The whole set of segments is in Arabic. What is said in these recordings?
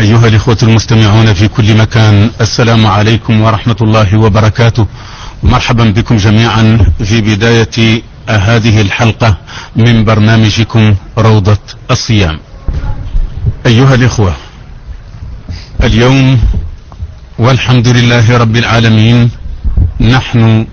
أيها الإخوة المستمعون في كل مكان، السلام عليكم ورحمة الله وبركاته. مرحبا بكم جميعا في بداية هذه الحلقة من برنامجكم روضة الصيام. أيها الإخوة، اليوم والحمد لله رب العالمين نحن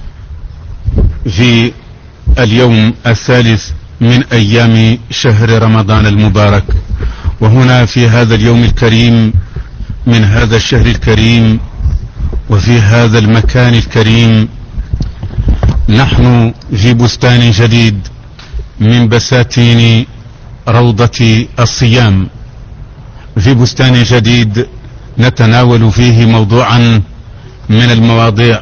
في اليوم الثالث من أيام شهر رمضان المبارك، وهنا في هذا اليوم الكريم من هذا الشهر الكريم وفي هذا المكان الكريم نحن في بستان جديد من بساتين روضة الصيام، في بستان جديد نتناول فيه موضوعا من المواضيع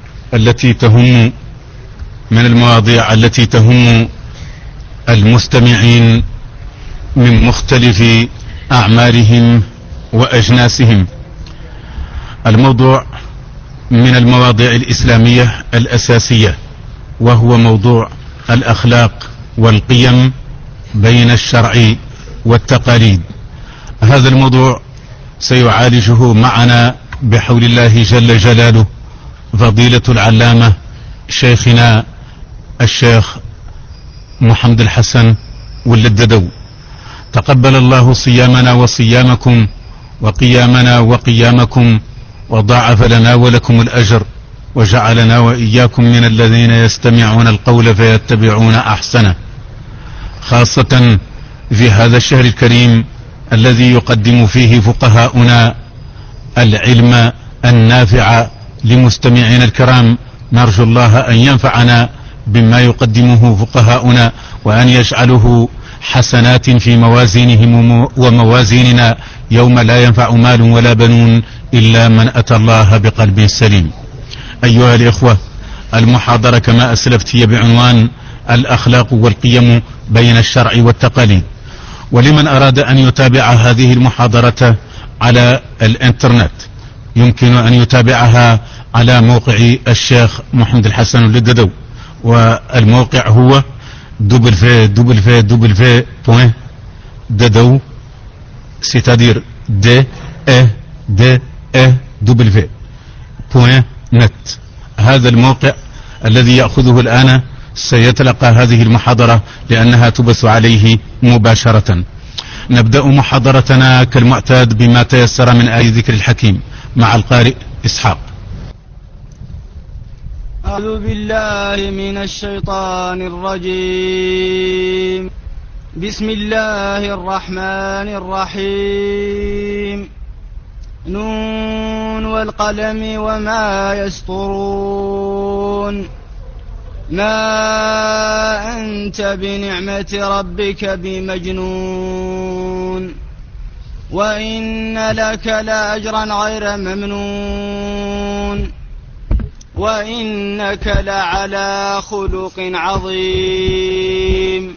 التي تهم المستمعين من مختلف أعمارهم وأجناسهم. الموضوع من المواضيع الإسلامية الأساسية، وهو موضوع الأخلاق والقيم بين الشرع والتقاليد. هذا الموضوع سيعالجه معنا بحول الله جل جلاله فضيلة العلامة شيخنا الشيخ محمد الحسن واللددو. تقبل الله صيامنا وصيامكم وقيامنا وقيامكم، وضاعف لنا ولكم الأجر، وجعلنا وإياكم من الذين يستمعون القول فيتبعون أحسنه، خاصة في هذا الشهر الكريم الذي يقدم فيه فقهاؤنا العلم النافع لمستمعين الكرام. نرجو الله أن ينفعنا بما يقدمه فقهاؤنا، وأن يجعله حسنات في موازينهم وموازيننا يوم لا ينفع مال ولا بنون إلا من أتى الله بقلب سليم. أيها الإخوة، المحاضرة كما أسلفت هي بعنوان الأخلاق والقيم بين الشرع والتقاليد. ولمن أراد أن يتابع هذه المحاضرة على الإنترنت يمكن أن يتابعها على موقع الشيخ محمد الحسن اللددو، والموقع هو www.dadou c'est-à-dire DEDEW.net. هذا الموقع الذي يأخذه الآن سيتلقى هذه المحاضرة لأنها تبث عليه مباشرة. نبدأ محاضرتنا كالمعتاد بما تيسر من آي ذكر الحكيم مع القارئ إسحاق. أعوذ بالله من الشيطان الرجيم. بسم الله الرحمن الرحيم. نون والقلم وما يسطرون. ما أنت بنعمة ربك بمجنون، وإن لك لأجرا غير ممنون، وإنك لعلى خلق عظيم.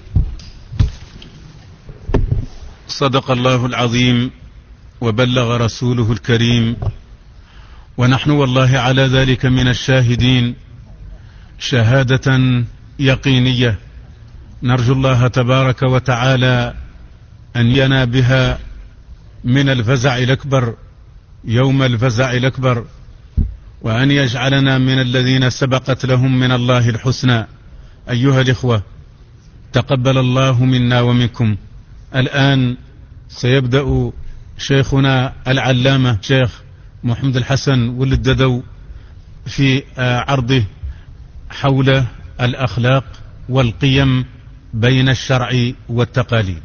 صدق الله العظيم وبلغ رسوله الكريم، ونحن والله على ذلك من الشاهدين شهادة يقينية. نرجو الله تبارك وتعالى أن ينا بها من الفزع الأكبر يوم الفزع الأكبر، وأن يجعلنا من الذين سبقت لهم من الله الحسنى. أيها الإخوة، تقبل الله منا ومنكم. الآن سيبدأ شيخنا العلامة شيخ محمد الحسن واللددو في عرضه حول الأخلاق والقيم بين الشرع والتقاليد.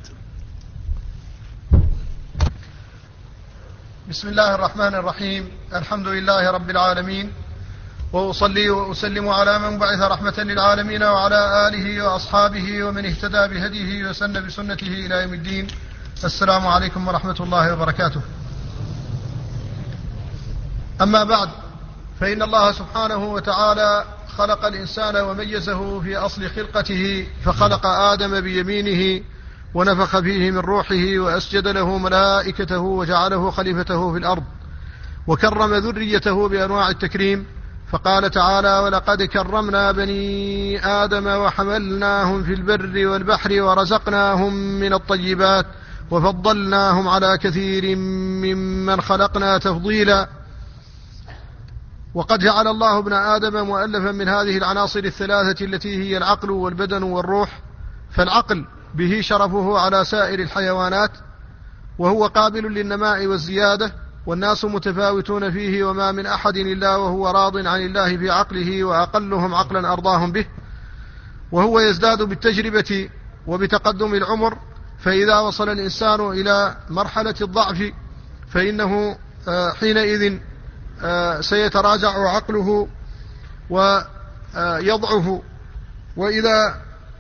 بسم الله الرحمن الرحيم. الحمد لله رب العالمين، وأصلي وأسلم على من بعث رحمة للعالمين، وعلى آله وأصحابه ومن اهتدى بهديه وسن بسنته إلى يوم الدين. السلام عليكم ورحمة الله وبركاته. أما بعد، فإن الله سبحانه وتعالى خلق الإنسان وميزه في أصل خلقته، فخلق آدم بيمينه ونفخ فيه من روحه، وأسجد له ملائكته، وجعله خليفته في الأرض، وكرم ذريته بأنواع التكريم. فقال تعالى: ولقد كرمنا بني آدم وحملناهم في البر والبحر ورزقناهم من الطيبات وفضلناهم على كثير ممن خلقنا تفضيلا. وقد جعل الله ابن آدم مؤلفا من هذه العناصر الثلاثة التي هي العقل والبدن والروح. فالعقل به شرفه على سائر الحيوانات، وهو قابل للنماء والزيادة، والناس متفاوتون فيه، وما من أحد إلا وهو راض عن الله في عقله، وأقلهم عقلا أرضاهم به. وهو يزداد بالتجربة وبتقدم العمر، فإذا وصل الإنسان إلى مرحلة الضعف فإنه حينئذ سيتراجع عقله ويضعف. وإذا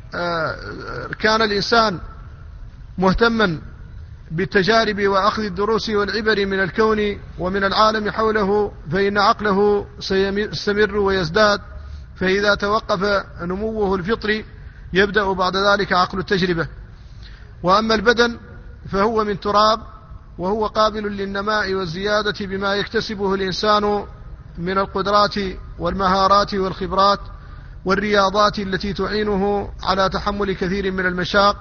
كان الإنسان مهتما بالتجارب وأخذ الدروس والعبر من الكون ومن العالم حوله فإن عقله سيستمر ويزداد، فإذا توقف نموه الفطري يبدأ بعد ذلك عقل التجربة. وأما البدن فهو من تراب، وهو قابل للنماء والزيادة بما يكتسبه الإنسان من القدرات والمهارات والخبرات والرياضات التي تعينه على تحمل كثير من المشاق.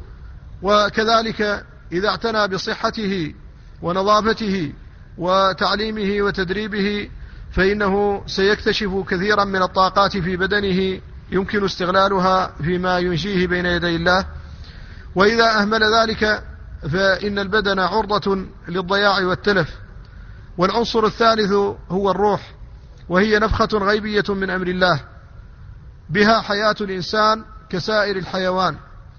وكذلك إذا اعتنى بصحته ونظافته وتعليمه وتدريبه فإنه سيكتشف كثيرا من الطاقات في بدنه يمكن استغلالها فيما ينجيه بين يدي الله. وإذا أهمل ذلك فإن البدن عرضة للضياع والتلف. والعنصر الثالث هو الروح، وهي نفخة غيبية من أمر الله، بها حياة الإنسان كسائر الحيوان،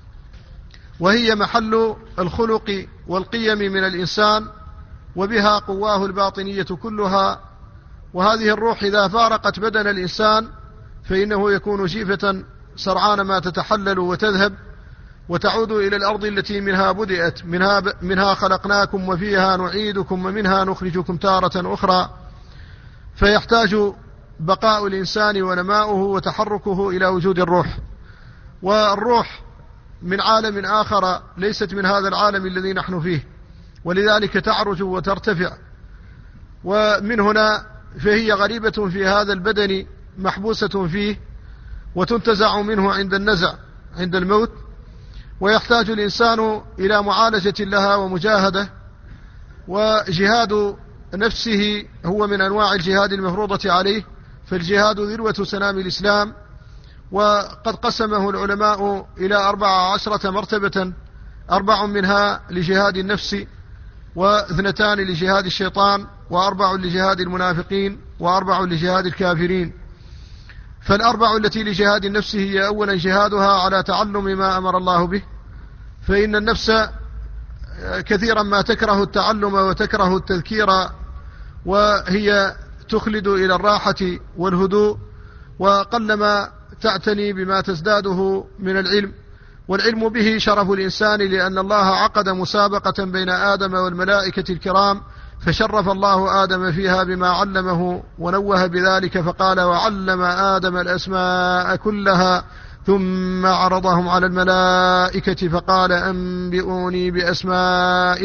وهي محل الخلق والقيم من الإنسان، وبها قواه الباطنية كلها. وهذه الروح إذا فارقت بدن الإنسان فإنه يكون جيفة سرعان ما تتحلل وتذهب وتعود إلى الأرض التي منها بدأت، منها خلقناكم وفيها نعيدكم ومنها نخرجكم تارة أخرى. فيحتاج بقاء الإنسان ونماؤه وتحركه إلى وجود الروح. والروح من عالم آخر ليست من هذا العالم الذي نحن فيه، ولذلك تعرج وترتفع. ومن هنا فهي غريبة في هذا البدن محبوسة فيه، وتنتزع منه عند النزع عند الموت. ويحتاج الإنسان إلى معالجة لها ومجاهدة. وجهاد نفسه هو من أنواع الجهاد المفروضة عليه، فالجهاد ذروة سنام الإسلام. وقد قسمه العلماء إلى 14 مرتبة، 4 منها لجهاد النفس، و2 لجهاد الشيطان، و4 لجهاد المنافقين، و4 لجهاد الكافرين. فال4 التي لجهاد النفس هي أولا جهادها على تعلم ما أمر الله به، فإن النفس كثيرا ما تكره التعلم وتكره التذكير، وهي تخلد إلى الراحة والهدوء، وقلما تعتني بما تزداده من العلم. والعلم به شرف الإنسان، لأن الله عقد مسابقة بين آدم والملائكة الكرام، فشرف الله آدم فيها بما علمه ونوه بذلك، فقال: وعلم آدم الأسماء كلها ثم عرضهم على الملائكة فقال: أنبئوني بأسماء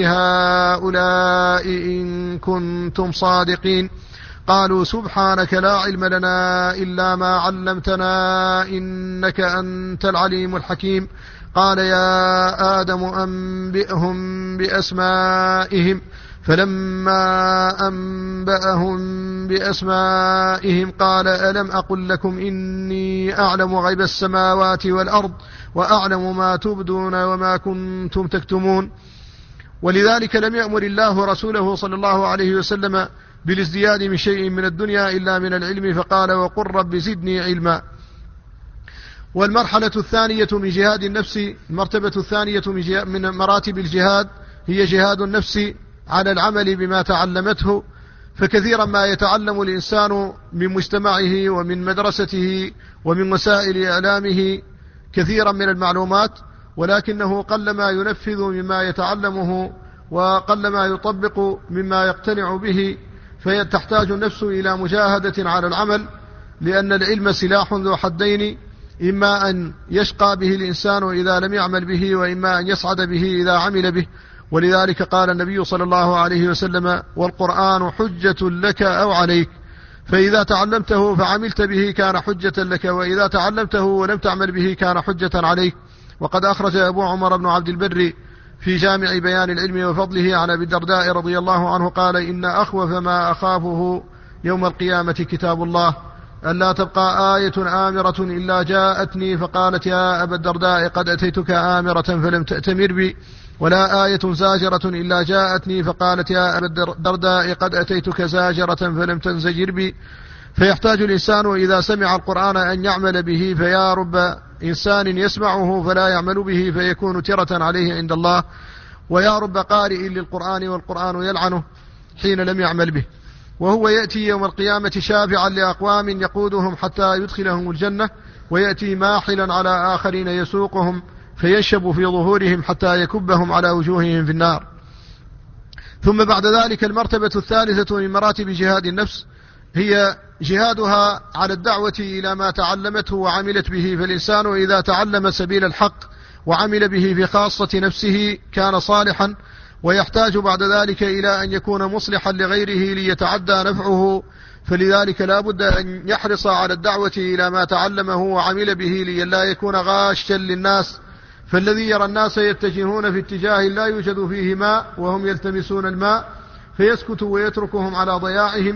هؤلاء إن كنتم صادقين. قالوا: سبحانك لا علم لنا إلا ما علمتنا إنك أنت العليم الحكيم. قال: يا آدم أنبئهم بأسمائهم. فلما أنبأهم بأسمائهم قال: ألم أقل لكم إني أعلم غيب السماوات والأرض وأعلم ما تبدون وما كنتم تكتمون. ولذلك لم يأمر الله رسوله صلى الله عليه وسلم بالازدياد من شيء من الدنيا إلا من العلم، فقال: وقل رب زدني علما. والمرحلة الثانية من جهاد النفس، المرتبة الثانية من مراتب الجهاد هي جهاد النفس على العمل بما تعلمته. فكثيرا ما يتعلم الإنسان من مجتمعه ومن مدرسته ومن وسائل إعلامه كثيرا من المعلومات، ولكنه قلما ينفذ مما يتعلمه وقلما يطبق مما يقتنع به. فتحتاج النفس إلى مجاهدة على العمل، لأن العلم سلاح ذو حدين، إما أن يشقى به الإنسان إذا لم يعمل به، وإما أن يسعد به إذا عمل به. ولذلك قال النبي صلى الله عليه وسلم: والقرآن حجة لك أو عليك، فإذا تعلمته فعملت به كان حجة لك، وإذا تعلمته ولم تعمل به كان حجة عليك. وقد أخرج أبو عمر بن عبد البر في جامع بيان العلم وفضله عن أبي الدرداء رضي الله عنه قال: إن أخوف ما أخافه يوم القيامة كتاب الله، ألا تبقى آية آمرة إلا جاءتني فقالت: يا أبا الدرداء قد أتيتك آمرة فلم تأتمر بي، ولا آية زاجرة إلا جاءتني فقالت: يا أبا الدرداء قد أتيتك زاجرة فلم تنزجر بي. فيحتاج الإنسان إذا سمع القرآن أن يعمل به، فيا رب إنسان يسمعه فلا يعمل به فيكون ترة عليه عند الله، ويا رب قارئ للقرآن والقرآن يلعنه حين لم يعمل به. وهو يأتي يوم القيامة شافعا لأقوام يقودهم حتى يدخلهم الجنة، ويأتي ماحلا على آخرين يسوقهم فيشب في ظهورهم حتى يكبهم على وجوههم في النار. ثم بعد ذلك المرتبة الثالثة من مراتب جهاد النفس هي جهادها على الدعوة إلى ما تعلمته وعملت به. فالإنسان إذا تعلم سبيل الحق وعمل به في خاصة نفسه كان صالحا، ويحتاج بعد ذلك إلى أن يكون مصلحا لغيره ليتعدى نفعه. فلذلك لا بد أن يحرص على الدعوة إلى ما تعلمه وعمل به لئلا يكون غاشا للناس. فالذي يرى الناس يتجهون في اتجاه لا يوجد فيه ماء وهم يلتمسون الماء فيسكت ويتركهم على ضياعهم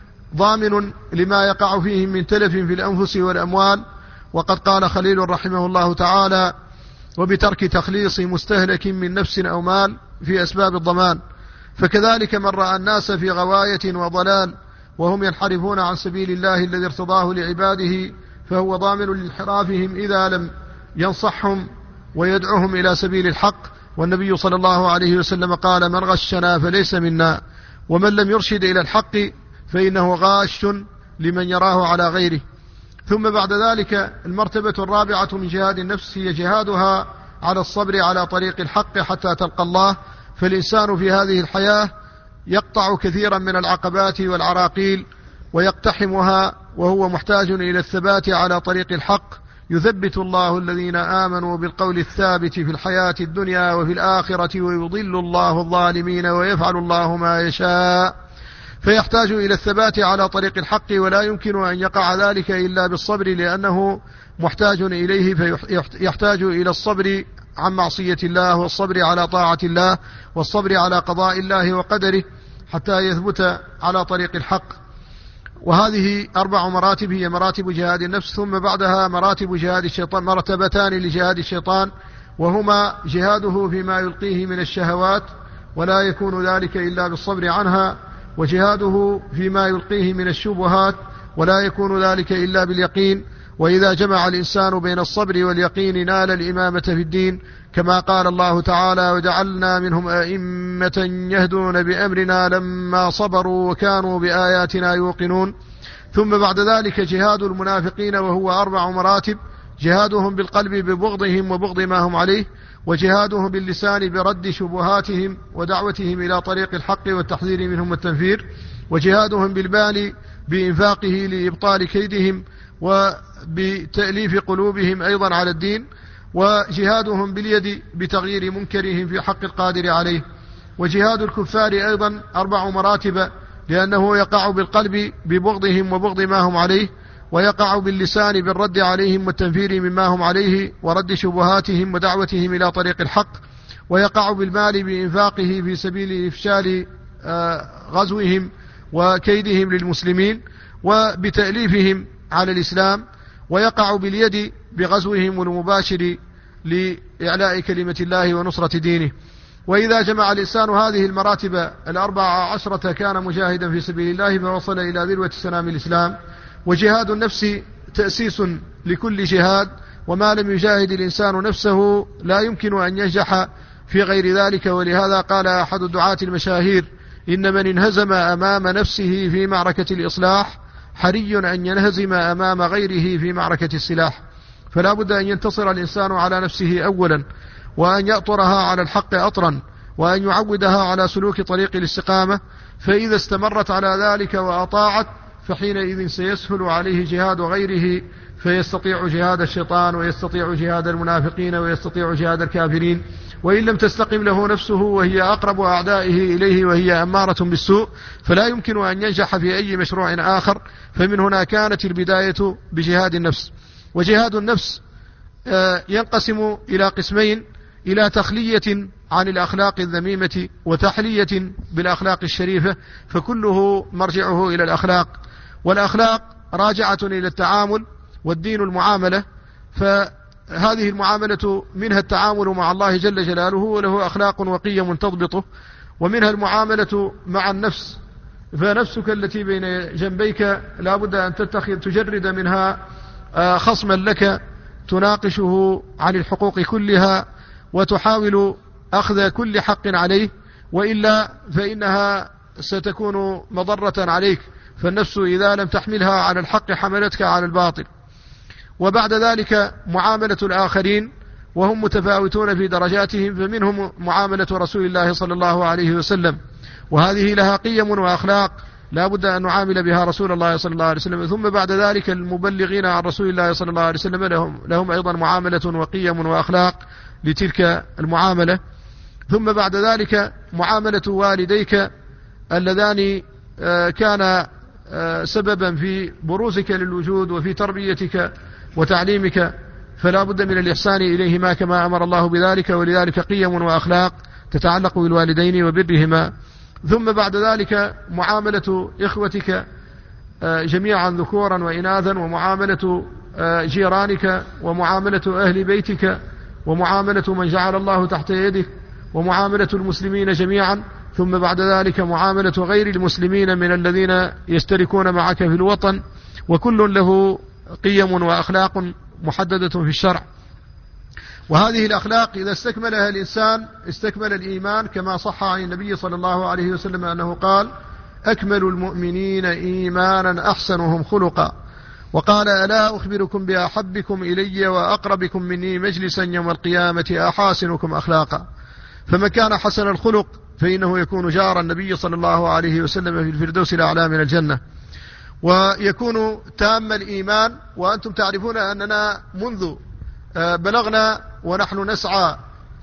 ضامن لما يقع فيهم من تلف في الأنفس والأموال. وقد قال خليل رحمه الله تعالى: وبترك تخليص مستهلك من نفس أو مال في أسباب الضمان. فكذلك من رأى الناس في غواية وضلال وهم ينحرفون عن سبيل الله الذي ارتضاه لعباده فهو ضامن لانحرافهم إذا لم ينصحهم ويدعوهم إلى سبيل الحق. والنبي صلى الله عليه وسلم قال: من غشنا فليس منا، ومن لم يرشد إلى الحق فإنه غاش لمن يراه على غيره. ثم بعد ذلك المرتبة الرابعة من جهاد النفس هي جهادها على الصبر على طريق الحق حتى تلقى الله. فالإنسان في هذه الحياة يقطع كثيرا من العقبات والعراقيل ويقتحمها وهو محتاج إلى الثبات على طريق الحق. يثبت الله الذين آمنوا بالقول الثابت في الحياة الدنيا وفي الآخرة، ويضل الله الظالمين ويفعل الله ما يشاء. فيحتاج إلى الثبات على طريق الحق، ولا يمكن أن يقع ذلك إلا بالصبر لأنه محتاج إليه. فيحتاج إلى الصبر عن معصية الله، والصبر على طاعة الله، والصبر على قضاء الله وقدره حتى يثبت على طريق الحق. وهذه 4 مراتب هي مراتب جهاد النفس. ثم بعدها مراتب جهاد الشيطان، مرتبتان لجهاد الشيطان، وهما جهاده فيما يلقيه من الشهوات ولا يكون ذلك إلا بالصبر عنها، وجهاده فيما يلقيه من الشبهات ولا يكون ذلك إلا باليقين. وإذا جمع الإنسان بين الصبر واليقين نال الإمامة في الدين، كما قال الله تعالى: وجعلنا منهم أئمة يهدون بأمرنا لما صبروا وكانوا بآياتنا يوقنون. ثم بعد ذلك جهاد المنافقين، وهو 4 مراتب: جهادهم بالقلب ببغضهم وبغض ما هم عليه، وجهادهم باللسان برد شبهاتهم ودعوتهم إلى طريق الحق والتحذير منهم والتنفير، وجهادهم بالمال بإنفاقه لإبطال كيدهم وبتأليف قلوبهم أيضا على الدين، وجهادهم باليد بتغيير منكرهم في حق القادر عليه. وجهاد الكفار أيضا 4 مراتب، لأنه يقع بالقلب ببغضهم وبغض ما هم عليه، ويقع باللسان بالرد عليهم والتنفير مما هم عليه ورد شبهاتهم ودعوتهم إلى طريق الحق، ويقع بالمال بإنفاقه في سبيل إفشال غزوهم وكيدهم للمسلمين وبتأليفهم على الإسلام، ويقع باليد بغزوهم المباشر لإعلاء كلمة الله ونصرة دينه. وإذا جمع الإنسان هذه المراتب 14 كان مجاهدا في سبيل الله فوصل إلى ذروة سنام الإسلام. وجهاد النفس تأسيس لكل جهاد، وما لم يجاهد الإنسان نفسه لا يمكن أن ينجح في غير ذلك. ولهذا قال أحد الدعاة المشاهير: إن من انهزم أمام نفسه في معركة الإصلاح حري أن ينهزم أمام غيره في معركة السلاح. فلا بد أن ينتصر الإنسان على نفسه أولا، وأن يأطرها على الحق أطرا، وأن يعودها على سلوك طريق الاستقامة. فإذا استمرت على ذلك وأطاعت فحينئذ سيسهل عليه جهاد غيره، فيستطيع جهاد الشيطان ويستطيع جهاد المنافقين ويستطيع جهاد الكافرين. وإن لم تستقم له نفسه وهي أقرب أعدائه إليه وهي أمارة بالسوء فلا يمكن أن ينجح في أي مشروع آخر. فمن هنا كانت البداية بجهاد النفس. وجهاد النفس ينقسم إلى قسمين: إلى تخلية عن الأخلاق الذميمة وتحلية بالأخلاق الشريفة، فكله مرجعه إلى الأخلاق. والأخلاق راجعة إلى التعامل، والدين المعاملة، فهذه المعاملة منها التعامل مع الله جل جلاله وله أخلاق وقيم تضبطه، ومنها المعاملة مع النفس، فنفسك التي بين جنبيك لا بد أن تجرد منها خصما لك تناقشه عن الحقوق كلها وتحاول أخذ كل حق عليه، وإلا فإنها ستكون مضرة عليك، فالنفس إذا لم تحملها على الحق حملتك على الباطل. وبعد ذلك معاملة الآخرين وهم متفاوتون في درجاتهم، فمنهم معاملة رسول الله صلى الله عليه وسلم، وهذه لها قيم وأخلاق لا بد أن نعامل بها رسول الله صلى الله عليه وسلم. ثم بعد ذلك المبلغين عن رسول الله صلى الله عليه وسلم لهم أيضا معاملة وقيم وأخلاق لتلك المعاملة. ثم بعد ذلك معاملة والديك اللذان كان سببا في بروزك للوجود وفي تربيتك وتعليمك، فلا بد من الإحسان إليهما كما أمر الله بذلك، ولذلك قيم وأخلاق تتعلق بالوالدين وبرهما. ثم بعد ذلك معاملة إخوتك جميعا ذكورا وإناثا، ومعاملة جيرانك، ومعاملة أهل بيتك، ومعاملة من جعل الله تحت يدك، ومعاملة المسلمين جميعا. ثم بعد ذلك معاملة غير المسلمين من الذين يشتركون معك في الوطن، وكل له قيم وأخلاق محددة في الشرع. وهذه الأخلاق إذا استكملها الإنسان استكمل الإيمان، كما صح عن النبي صلى الله عليه وسلم أنه قال: أكمل المؤمنين إيمانا أحسنهم خلقا. وقال: ألا أخبركم بأحبكم إلي وأقربكم مني مجلسا يوم القيامة أحاسنكم أخلاقا. فمن كان حسن الخلق فإنه يكون جار النبي صلى الله عليه وسلم في الفردوس الأعلى من الجنة، ويكون تام الإيمان. وأنتم تعرفون أننا منذ بلغنا ونحن نسعى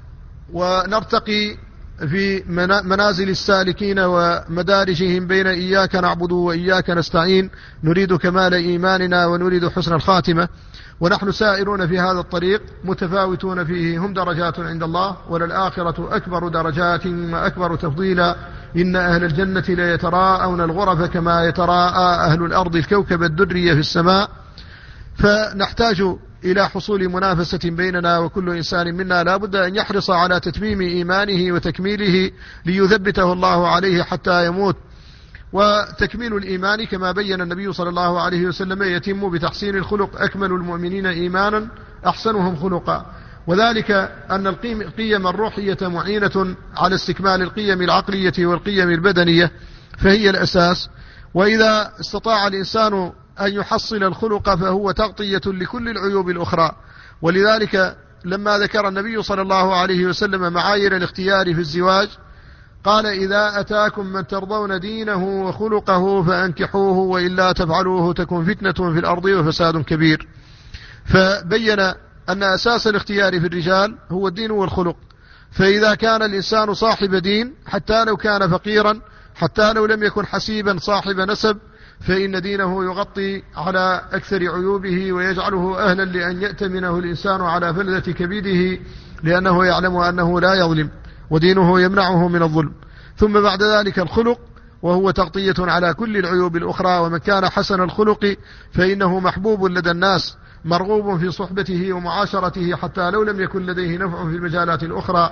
ونرتقي في منازل السالكين ومدارجهم بين إياك نعبد وإياك نستعين، نريد كمال إيماننا ونريد حسن الخاتمة، ونحن سائرون في هذا الطريق متفاوتون فيه، هم درجات عند الله، وللآخرة أكبر درجات وأكبر تفضيلا. إن أهل الجنة ليتراءون الغرف كما يتراءى أهل الأرض الكوكب الدري في السماء. فنحتاج إلى حصول منافسة بيننا، وكل إنسان منا لا بد أن يحرص على تتميم إيمانه وتكميله ليثبته الله عليه حتى يموت. وتكميل الإيمان كما بين النبي صلى الله عليه وسلم يتم بتحسين الخلق. أكمل المؤمنين إيمانا أحسنهم خلقا، وذلك أن القيم الروحية معينة على استكمال القيم العقلية والقيم البدنية، فهي الأساس. وإذا استطاع الإنسان أن يحصل الخلق فهو تغطية لكل العيوب الأخرى. ولذلك لما ذكر النبي صلى الله عليه وسلم معايير الاختيار في الزواج قال: إذا أتاكم من ترضون دينه وخلقه فأنكحوه، وإلا تفعلوه تكن فتنة في الأرض وفساد كبير. فبين أن أساس الاختيار في الرجال هو الدين والخلق. فإذا كان الإنسان صاحب دين حتى لو كان فقيرا، حتى لو لم يكن حسيبا صاحب نسب، فإن دينه يغطي على أكثر عيوبه ويجعله أهلا لأن يأتمنه الإنسان على فلذة كبده، لأنه يعلم أنه لا يظلم، ودينه يمنعه من الظلم. ثم بعد ذلك الخلق، وهو تغطية على كل العيوب الأخرى. ومن كان حسن الخلق فإنه محبوب لدى الناس، مرغوب في صحبته ومعاشرته حتى لو لم يكن لديه نفع في المجالات الأخرى.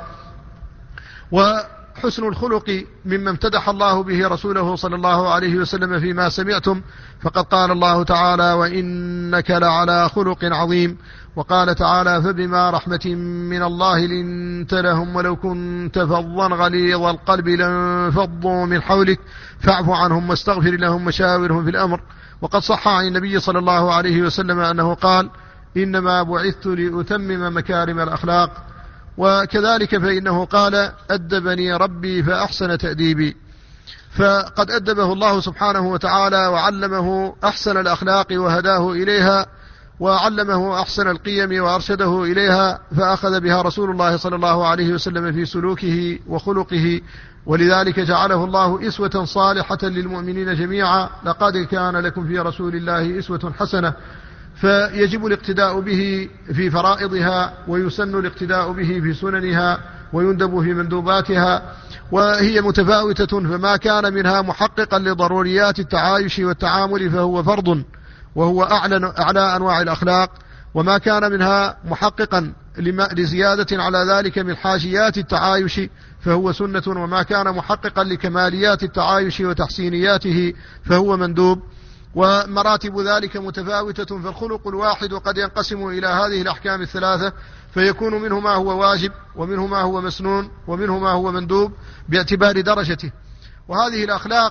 وحسن الخلق مما امتدح الله به رسوله صلى الله عليه وسلم فيما سمعتم، فقد قال الله تعالى: وإنك لعلى خلق عظيم. وقال تعالى: فبما رحمة من الله لنت لهم ولو كنت فظا غليظ القلب لانفضوا من حولك فاعف عنهم واستغفر لهم وشاورهم في الأمر. وقد صح عن النبي صلى الله عليه وسلم أنه قال: إنما بعثت لأتمم مكارم الأخلاق. وكذلك فإنه قال: أدبني ربي فأحسن تأديبي. فقد أدبه الله سبحانه وتعالى وعلمه أحسن الأخلاق وهداه إليها، وعلمه أحسن القيم وأرشده إليها، فأخذ بها رسول الله صلى الله عليه وسلم في سلوكه وخلقه. ولذلك جعله الله إسوة صالحة للمؤمنين جميعا: لقد كان لكم في رسول الله إسوة حسنة. فيجب الاقتداء به في فرائضها، ويسن الاقتداء به في سننها، ويندب في مندوباتها، وهي متفاوتة، فما كان منها محققا لضروريات التعايش والتعامل فهو فرض وهو أعلى أنواع الأخلاق، وما كان منها محققا لزيادة على ذلك من حاجيات التعايش فهو سنة، وما كان محققا لكماليات التعايش وتحسينياته فهو مندوب. ومراتب ذلك متفاوتة، فالخلق الواحد قد ينقسم إلى هذه الأحكام الثلاثة، فيكون منه ما هو واجب، ومنه ما هو مسنون، ومنه ما هو مندوب باعتبار درجته. وهذه الأخلاق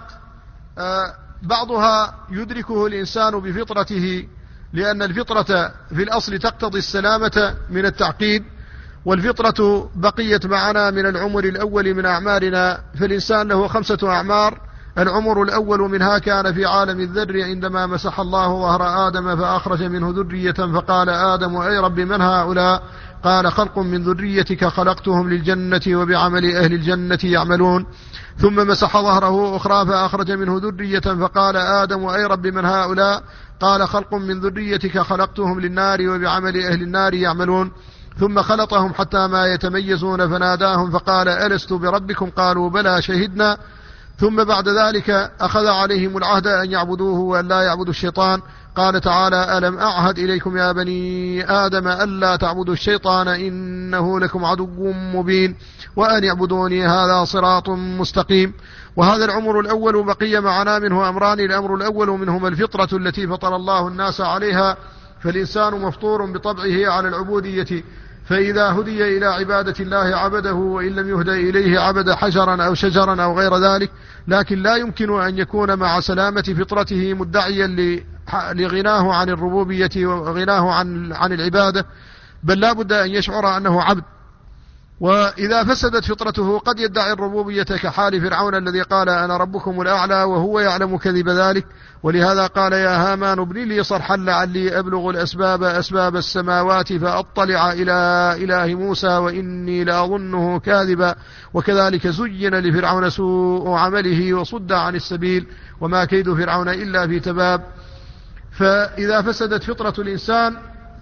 بعضها يدركه الإنسان بفطرته، لأن الفطرة في الأصل تقتضي السلامة من التعقيد، والفطرة بقيت معنا من العمر الأول من أعمارنا، فالإنسان له 5 أعمار. العمر الأول منها كان في عالم الذر عندما مسح الله ظهر آدم فأخرج منه ذرية، فقال آدم أي رب من هؤلاء؟ قال خلق من ذريتك خلقتهم للجنة وبعمل أهل الجنة يعملون. ثم مسح ظهره أخرى فأخرج منه ذرية، فقال آدم أي رب من هؤلاء؟ قال خلق من ذريتك خلقتهم للنار وبعمل أهل النار يعملون. ثم خلطهم حتى ما يتميزون فناداهم فقال ألست بربكم؟ قالوا بلى شهدنا. ثم بعد ذلك أخذ عليهم العهد أن يعبدوه وأن لا يعبدوا الشيطان. قال تعالى ألم أعهد إليكم يا بني آدم ألا تعبدوا الشيطان إنه لكم عدو مبين وأن يعبدوني هذا صراط مستقيم. وهذا العمر الأول بقي معنا منه أمران. الأمر الأول منهما الفطرة التي فطر الله الناس عليها، فالإنسان مفطور بطبعه على العبودية، فإذا هدي إلى عبادة الله عبده، وإن لم يهدى إليه عبد حجرا أو شجرا أو غير ذلك. لكن لا يمكن أن يكون مع سلامة فطرته مدعيا لغناه عن الربوبية وغناه عن العبادة، بل لا بد أن يشعر أنه عبد. وإذا فسدت فطرته قد يدعي الربوبية كحال فرعون الذي قال أنا ربكم الأعلى وهو يعلم كذب ذلك. ولهذا قال يا هامان ابن لي صرحا لعلي أبلغ أسباب السماوات فأطلع إلى إله موسى وإني لأظنه كاذبا. وكذلك زين لفرعون سوء عمله وصد عن السبيل وما كيد فرعون إلا في تباب. فإذا فسدت فطرة الإنسان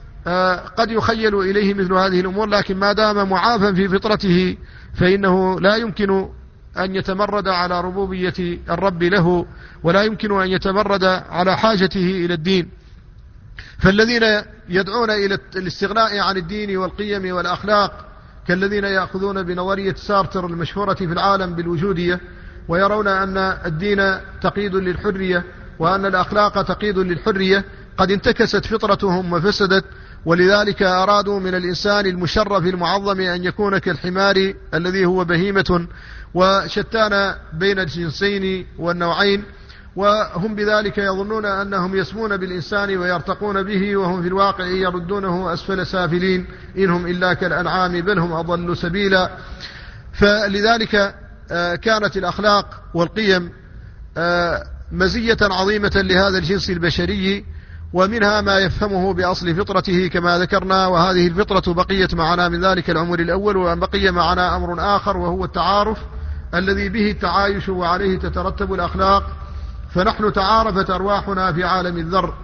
قد يخيل إليه مثل هذه الأمور، لكن ما دام معافا في فطرته فإنه لا يمكن أن يتمرد على ربوبية الرب له، ولا يمكن أن يتمرد على حاجته إلى الدين. فالذين يدعون إلى الاستغناء عن الدين والقيم والأخلاق كالذين يأخذون بنظرية سارتر المشهورة في العالم بالوجودية، ويرون أن الدين تقييد للحرية وأن الأخلاق تقييد للحرية، قد انتكست فطرتهم وفسدت. ولذلك أرادوا من الإنسان المشرف المعظم أن يكون كالحمار الذي هو بهيمة وشتان بين الجنسين والنوعين، وهم بذلك يظنون أنهم يسمون بالإنسان ويرتقون به، وهم في الواقع يردونه أسفل سافلين، إنهم إلا كالأنعام بل هم أضل سبيلا. فلذلك كانت الأخلاق والقيم مزية عظيمة لهذا الجنس البشري، ومنها ما يفهمه بأصل فطرته كما ذكرنا. وهذه الفطرة بقيت معنا من ذلك العمر الأول، وبقي معنا أمر آخر وهو التعارف الذي به التعايش وعليه تترتب الأخلاق. فنحن تعارفت أرواحنا في عالم الذر،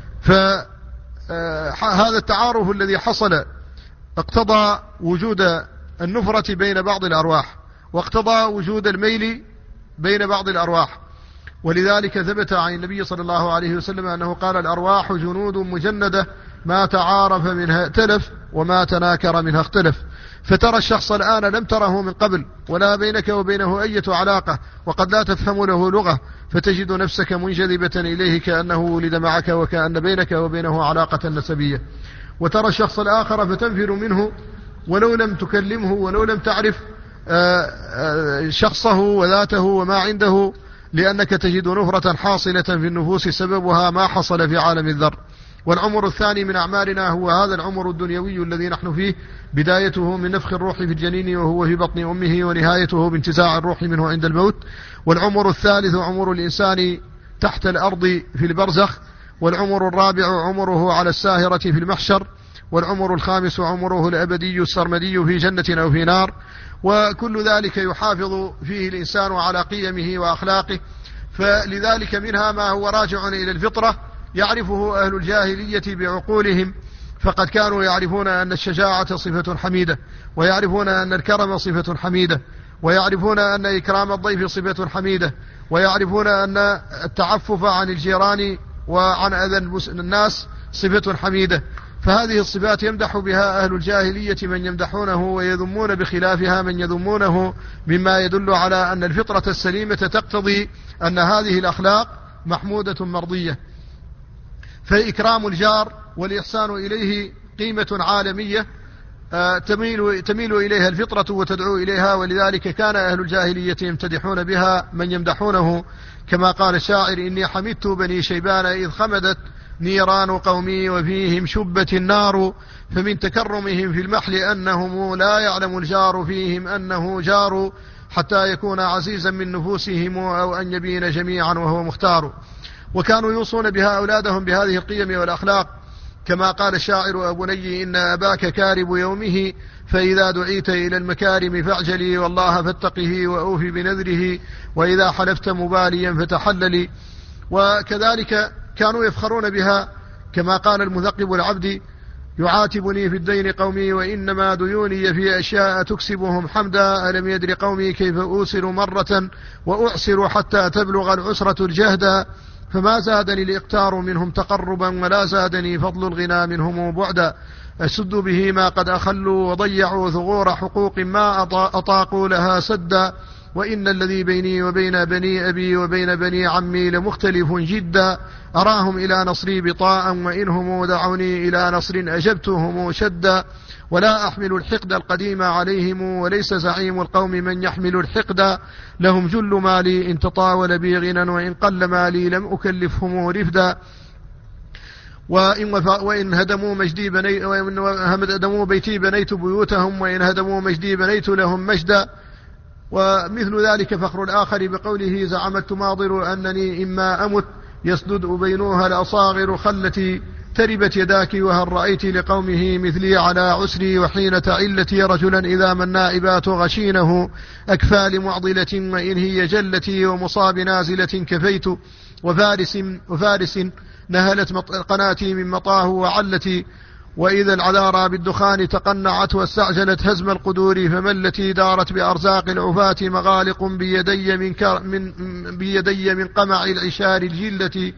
فهذا التعارف الذي حصل اقتضى وجود النفرة بين بعض الأرواح، واقتضى وجود الميل بين بعض الأرواح. ولذلك ثبت عن النبي صلى الله عليه وسلم أنه قال الأرواح جنود مجندة ما تعارف منها ائتلف وما تناكر منها اختلف. فترى الشخص الآن لم تره من قبل ولا بينك وبينه أي علاقة، وقد لا تفهم له لغة، فتجد نفسك منجذبة إليه كأنه ولد معك وكأن بينك وبينه علاقة نسبية. وترى الشخص الآخر فتنفر منه ولو لم تكلمه ولو لم تعرف شخصه وذاته وما عنده، لأنك تجد نفرة حاصلة في النفوس سببها ما حصل في عالم الذر. والعمر الثاني من أعمارنا هو هذا العمر الدنيوي الذي نحن فيه، بدايته من نفخ الروح في الجنين وهو في بطن أمه، ونهايته بانتزاع الروح منه عند الموت. والعمر الثالث عمر الإنسان تحت الأرض في البرزخ. والعمر الرابع عمره على الساهرة في المحشر. والعمر الخامس عمره الأبدي السرمدي في جنة أو في نار. وكل ذلك يحافظ فيه الإنسان على قيمه وأخلاقه. فلذلك منها ما هو راجع إلى الفطرة يعرفه أهل الجاهلية بعقولهم، فقد كانوا يعرفون أن الشجاعة صفة حميدة، ويعرفون أن الكرم صفة حميدة، ويعرفون أن إكرام الضيف صفة حميدة، ويعرفون أن التعفف عن الجيران وعن أذى الناس صفة حميدة. فهذه الصفات يمدح بها أهل الجاهلية من يمدحونه، ويذمون بخلافها من يذمونه، مما يدل على أن الفطرة السليمة تقتضي أن هذه الأخلاق محمودة مرضية. فإكرام الجار والإحسان إليه قيمة عالمية تميل إليها الفطرة وتدعو إليها، ولذلك كان أهل الجاهلية يمتدحون بها من يمدحونه، كما قال الشاعر: إني حمدت بني شيبان إذ خمدت نيران قومي وفيهم شبت النار، فمن تكرمهم في المحل أنهم لا يعلم الجار فيهم أنه جار، حتى يكون عزيزا من نفوسهم أو أن يبين جميعا وهو مختار. وكانوا يوصون بها أولادهم بهذه القيم والأخلاق، كما قال الشاعر: أبني إن أباك كارب يومه، فإذا دعيت إلى المكارم فاعجلي، والله فاتقه وأوفي بنذره، وإذا حلفت مباليا فتحللي. وكذلك كانوا يفخرون بها، كما قال المثقب العبد: يعاتبني في الدين قومي، وإنما ديوني في أشياء تكسبهم حمدا، ألم يدر قومي كيف أوسر مرة وأعسر حتى تبلغ العسرة الجهدا، فما زادني الإقتار منهم تقربا، ولا زادني فضل الغنى منهم بعدا، أسد به ما قد أخلوا وضيعوا ثغور حقوق ما أطاقوا لها سدا، وإن الذي بيني وبين بني أبي وبين بني عمي لمختلف جدا، أراهم إلى نصري بطاء، وإنهم دعوني إلى نصر أجبتهم شدا، ولا أحمل الحقد القديم عليهم، وليس زعيم القوم من يحمل الحقد، لهم جل مالي إن تطاول بي غنى، وإن قل مالي لم أكلفهم رفدا، وإن هدموا مجدي وإن هدموا بيتي بنيت بيوتهم، وإن هدموا مجدي بنيت لهم مجدا. ومثل ذلك فخر الآخر بقوله: زعمت ماضر أنني إما أمت يسدد بينوها الأصاغر خلتي، تربت يداك وهل رأيت لقومه مثلي على عسري، وحين تعلتي رجلا إذا ما النائبات غشينه أكفى لمعضلة، وإن هي جلتي ومصاب نازلة كفيت، وفارس نهلت قناتي من مطاه وعلتي، وإذا العذارى بالدخان تقنعت واستعجلت هزم القدور، فما التي دارت بأرزاق العفاة مغالق بيدي من قمع العشار الجلة،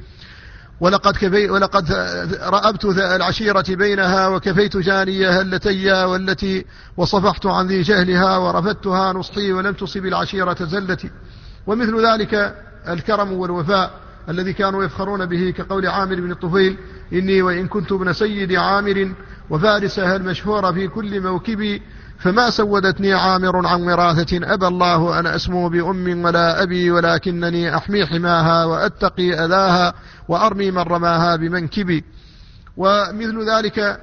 ولقد رأبت العشيرة بينها، وكفيت جانيها التي والتي، وصفحت عن ذي جهلها ورفدتها نصحي، ولم تصب العشيرة زلتي. ومثل ذلك الكرم والوفاء الذي كانوا يفخرون به، كقول عامر بن الطفيل: إني وإن كنت ابن سيد عامر وفارسها المشهور في كل موكبي، فما سودتني عامر عن وراثة، أبى الله أن أسمو بأم ولا أبي، ولكنني أحمي حماها وأتقي أذاها، وأرمي من رماها بمنكبي. ومثل ذلك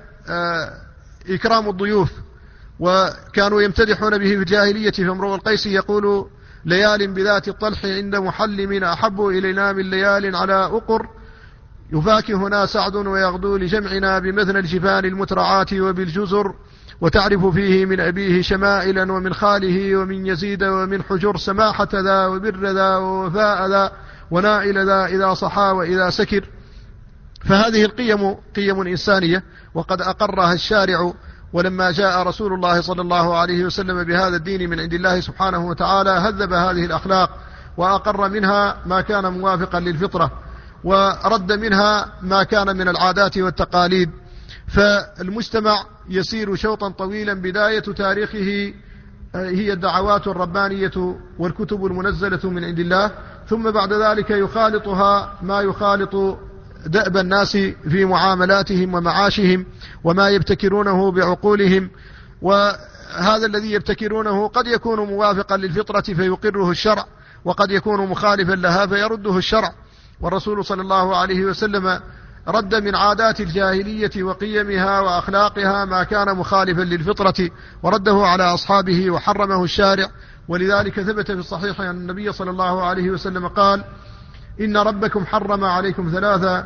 إكرام الضيوف، وكانوا يمتدحون به في الجاهلية. فامرؤ القيس يقول: ليال بذات الطلح عند محلم أحب إلينا من ليال على أقر، يفاكهنا سعد ويغدو لجمعنا بمثنى الجفان المترعات وبالجزر، وتعرف فيه من أبيه شمائلا، ومن خاله ومن يزيد ومن حجر، سماحة ذا وبر ذا ووفاء ذا ونائل ذا إذا صحى وإذا سكر. فهذه القيم قيم إنسانية، وقد أقرها الشارع، ولما جاء رسول الله صلى الله عليه وسلم بهذا الدين من عند الله سبحانه وتعالى هذب هذه الأخلاق، وأقر منها ما كان موافقا للفطرة، ورد منها ما كان من العادات والتقاليد. فالمجتمع يسير شوطا طويلا، بداية تاريخه هي الدعوات الربانية والكتب المنزلة من عند الله، ثم بعد ذلك يخالطها ما يخالط دأب الناس في معاملاتهم ومعاشهم وما يبتكرونه بعقولهم. وهذا الذي يبتكرونه قد يكون موافقا للفطرة فيقره الشرع، وقد يكون مخالفا لها فيرده الشرع. والرسول صلى الله عليه وسلم رد من عادات الجاهلية وقيمها وأخلاقها ما كان مخالفا للفطرة، ورده على أصحابه وحرمه الشارع. ولذلك ثبت في الصحيح أن النبي صلى الله عليه وسلم قال: إن ربكم حرم عليكم ثلاثة: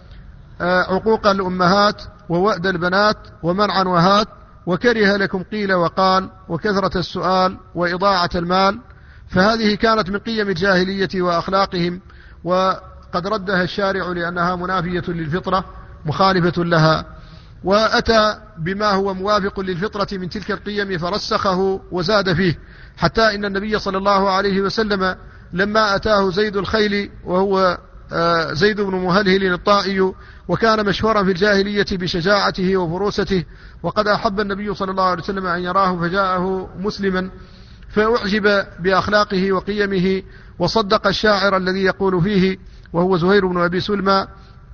عقوق الأمهات، ووأد البنات، ومنعا وهات، وكره لكم قيل وقال، وكثرة السؤال، وإضاعة المال. فهذه كانت من قيم الجاهلية وأخلاقهم، وقد ردها الشارع لأنها منافية للفطرة مخالفة لها. وأتى بما هو موافق للفطرة من تلك القيم فرسخه وزاد فيه، حتى إن النبي صلى الله عليه وسلم لما أتاه زيد الخيل وهو زيد بن مهلهل الطائي، وكان مشهورا في الجاهلية بشجاعته وفروسته، وقد أحب النبي صلى الله عليه وسلم أن يراه فجاءه مسلما، فأعجب بأخلاقه وقيمه، وصدق الشاعر الذي يقول فيه وهو زهير بن أبي سلمى: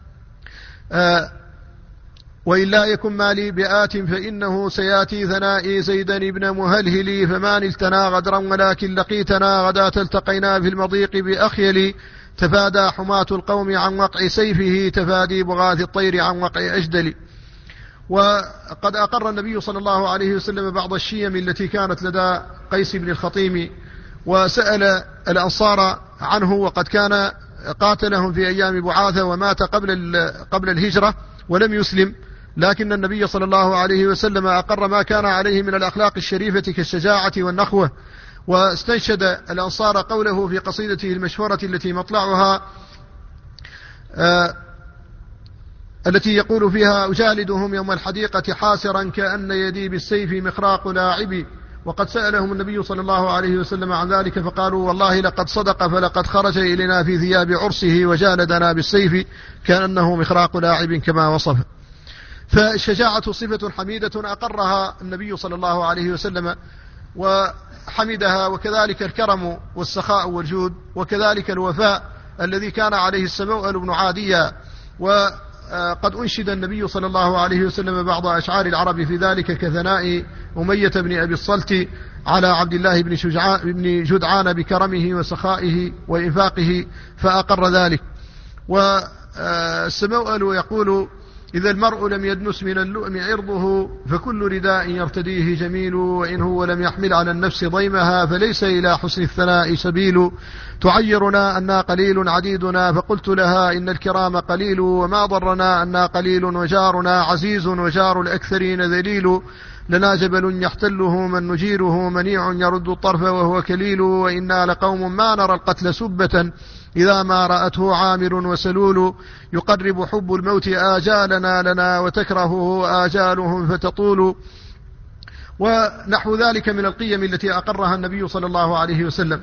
وإن لا يكن مالي بآت فإنه سياتي ثنائي زيدا ابن مهلهلي، فما نلتنا غدرا ولكن لقيتنا غدا التقينا في المضيق بأخيلي، تفادى حماة القوم عن وقع سيفه تفادي بغاث الطير عن وقع أجدل. وقد أقر النبي صلى الله عليه وسلم بعض الشيم التي كانت لدى قيس بن الخطيم، وسأل الأنصار عنه، وقد كان قاتلهم في أيام بعاثة ومات قبل الهجرة ولم يسلم، لكن النبي صلى الله عليه وسلم أقر ما كان عليه من الأخلاق الشريفة كالشجاعة والنخوة، واستنشد الأنصار قوله في قصيدته المشهورة التي مطلعها التي يقول فيها: أجالدهم يوم الحديقة حاسرا كأن يدي بالسيف مخراق لاعبي. وقد سألهم النبي صلى الله عليه وسلم عن ذلك فقالوا: والله لقد صدق، فلقد خرج إلينا في ثياب عرسه وجالدنا بالسيف كأنه مخراق لاعب كما وصف. فالشجاعة صفة حميدة أقرها النبي صلى الله عليه وسلم وحمدها، وكذلك الكرم والسخاء والجود، وكذلك الوفاء الذي كان عليه السموأل بن عادية. وقد أنشد النبي صلى الله عليه وسلم بعض أشعار العرب في ذلك كثناء أمية بن أبي الصلت على عبد الله بن جدعان بكرمه وسخائه وإنفاقه فأقر ذلك. والسموأل يقول: إذا المرء لم يدنس من اللؤم عرضه فكل رداء يرتديه جميل، وإن هو لم يحمل على النفس ضيمها فليس إلى حسن الثناء سبيل. تعيرنا أنا قليل عديدنا فقلت لها إن الكرام قليل، وما ضرنا أنا قليل وجارنا عزيز وجار الأكثرين ذليل. لنا جبل يحتله من نجيره منيع يرد الطرف وهو كليل، وإنا لقوم ما نرى القتل سبة إذا ما رأته عامر وسلول. يقرب حب الموت آجالنا لنا وتكرهه آجالهم فتطول. ونحو ذلك من القيم التي أقرها النبي صلى الله عليه وسلم.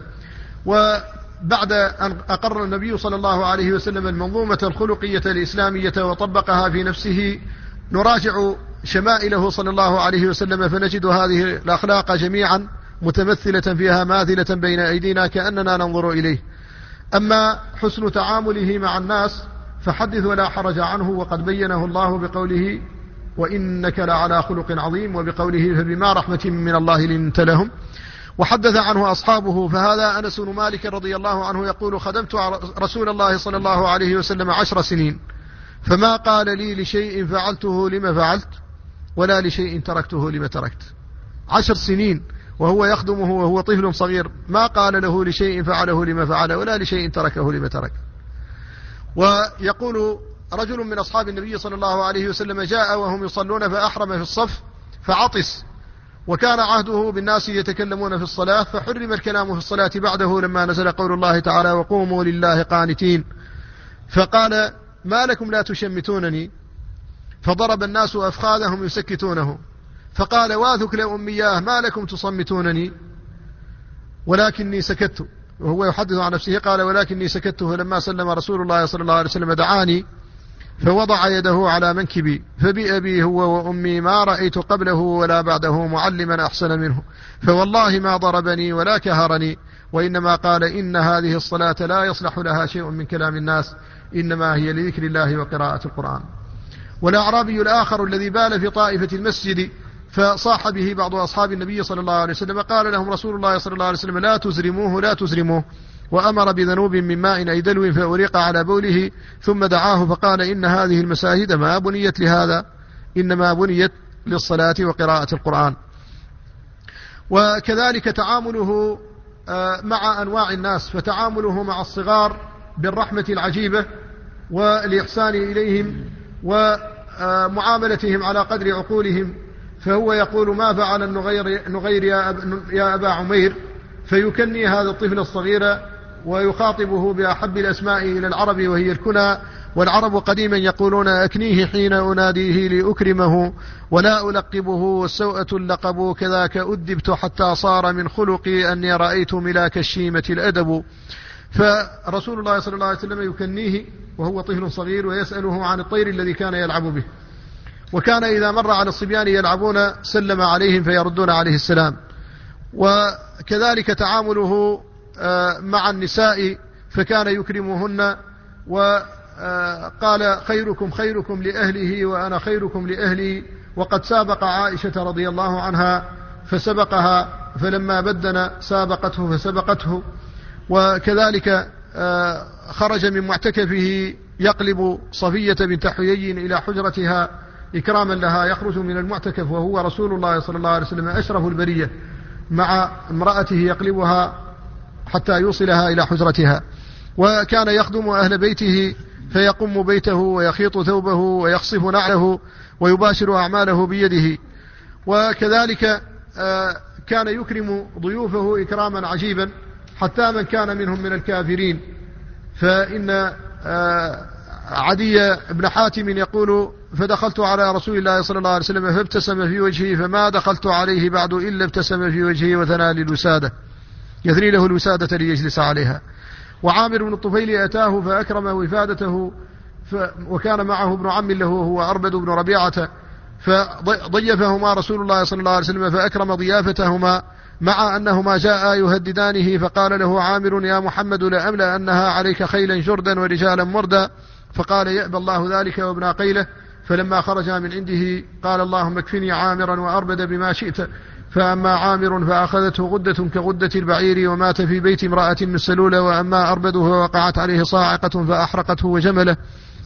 وبعد أن أقر النبي صلى الله عليه وسلم المنظومة الخلقية الإسلامية وطبقها في نفسه، نراجع شمائله صلى الله عليه وسلم فنجد هذه الأخلاق جميعا متمثلة فيها ماثلة بين أيدينا كأننا ننظر إليه. أما حسن تعامله مع الناس فحدث ولا حرج عنه، وقد بينه الله بقوله: وإنك لعلى خلق عظيم، وبقوله: فبما رحمة من الله لنت لهم. وحدث عنه أصحابه، فهذا أنس بن مالك رضي الله عنه يقول: خدمت رسول الله صلى الله عليه وسلم 10 سنين، فما قال لي لشيء فعلته لما فعلت، ولا لشيء تركته لما تركت. 10 سنين وهو يخدمه وهو طفل صغير، ما قال له لشيء فعله لما فعل، ولا لشيء تركه لما ترك. ويقول رجل من أصحاب النبي صلى الله عليه وسلم: جاء وهم يصلون فأحرم في الصف فعطس، وكان عهده بالناس يتكلمون في الصلاة، فحرم الكلام في الصلاة بعده لما نزل قول الله تعالى: وقوموا لله قانتين. فقال: ما لكم لا تشمتونني؟ فضرب الناس أفخاذهم يسكتونه. فقال: واثك لأمياه ما لكم تصمتونني؟ ولكني سكت. وهو يحدث عن نفسه قال: ولكني سكت فلما سلم رسول الله صلى الله عليه وسلم دعاني فوضع يده على منكبي، فبأبي هو وأمي ما رأيت قبله ولا بعده معلما أحسن منه، فوالله ما ضربني ولا كهرني، وإنما قال: إن هذه الصلاة لا يصلح لها شيء من كلام الناس، إنما هي لذكر الله وقراءة القرآن. والأعرابي الآخر الذي بال في طائفة المسجد فصاح به بعض أصحاب النبي صلى الله عليه وسلم، قال لهم رسول الله صلى الله عليه وسلم: لا تزرموه لا تزرموه، وأمر بذنوب من ماء أي دلو فأريق على بوله، ثم دعاه فقال: إن هذه المساجد ما بنيت لهذا، إنما بنيت للصلاة وقراءة القرآن. وكذلك تعامله مع أنواع الناس، فتعامله مع الصغار بالرحمة العجيبة والإحسان إليهم ومعاملتهم على قدر عقولهم. فهو يقول: ما فعل النغير يا أبا عمير، فيكني هذا الطفل الصغير ويخاطبه بأحب الأسماء إلى العرب وهي الكنى، والعرب قديما يقولون أكنيه حين أناديه لأكرمه ولا ألقبه والسوءة اللقب كذاك أدبت حتى صار من خلقي أني رأيت ملاك الشيمة الأدب. فرسول الله صلى الله عليه وسلم يكنيه وهو طفل صغير ويسأله عن الطير الذي كان يلعب به، وكان إذا مر على الصبيان يلعبون سلم عليهم فيردون عليه السلام. وكذلك تعامله مع النساء فكان يكرمهن، وقال خيركم خيركم لأهله وأنا خيركم لأهلي، وقد سابق عائشة رضي الله عنها فسبقها، فلما بدن سابقته فسبقته. وكذلك خرج من معتكفه يقلب صفية بنت حيي إلى حجرتها إكراما لها، يخرج من المعتكف وهو رسول الله صلى الله عليه وسلم أشرف البرية مع امرأته يقلبها حتى يوصلها إلى حجرتها. وكان يخدم أهل بيته فيقم بيته ويخيط ثوبه ويخصف نعله ويباشر أعماله بيده. وكذلك كان يكرم ضيوفه إكراما عجيبا حتى من كان منهم من الكافرين. فإن عدي بن حاتم يقول فدخلت على رسول الله صلى الله عليه وسلم فابتسم في وجهه فما دخلت عليه بعد إلا ابتسم في وجهه وثنى للوسادة، يثني له الوسادة ليجلس عليها. وعامر بن الطفيل أتاه فأكرم وفادته، وكان معه ابن عم له وهو أربد بن ربيعة، فضيفهما رسول الله صلى الله عليه وسلم فأكرم ضيافتهما، مع أنهما جاء يهددانه. فقال له عامر يا محمد لأملأ أنها عليك خيلا جردا ورجالا مردا، فقال يأبى الله ذلك وابن قيله. فلما خرجا من عنده قال اللهم اكفني عامرا وأربد بما شئت. فأما عامر فأخذته غدة كغدة البعير ومات في بيت امرأة مسلولة، وأما أربده فوقعت عليه صاعقة فأحرقته وجمله.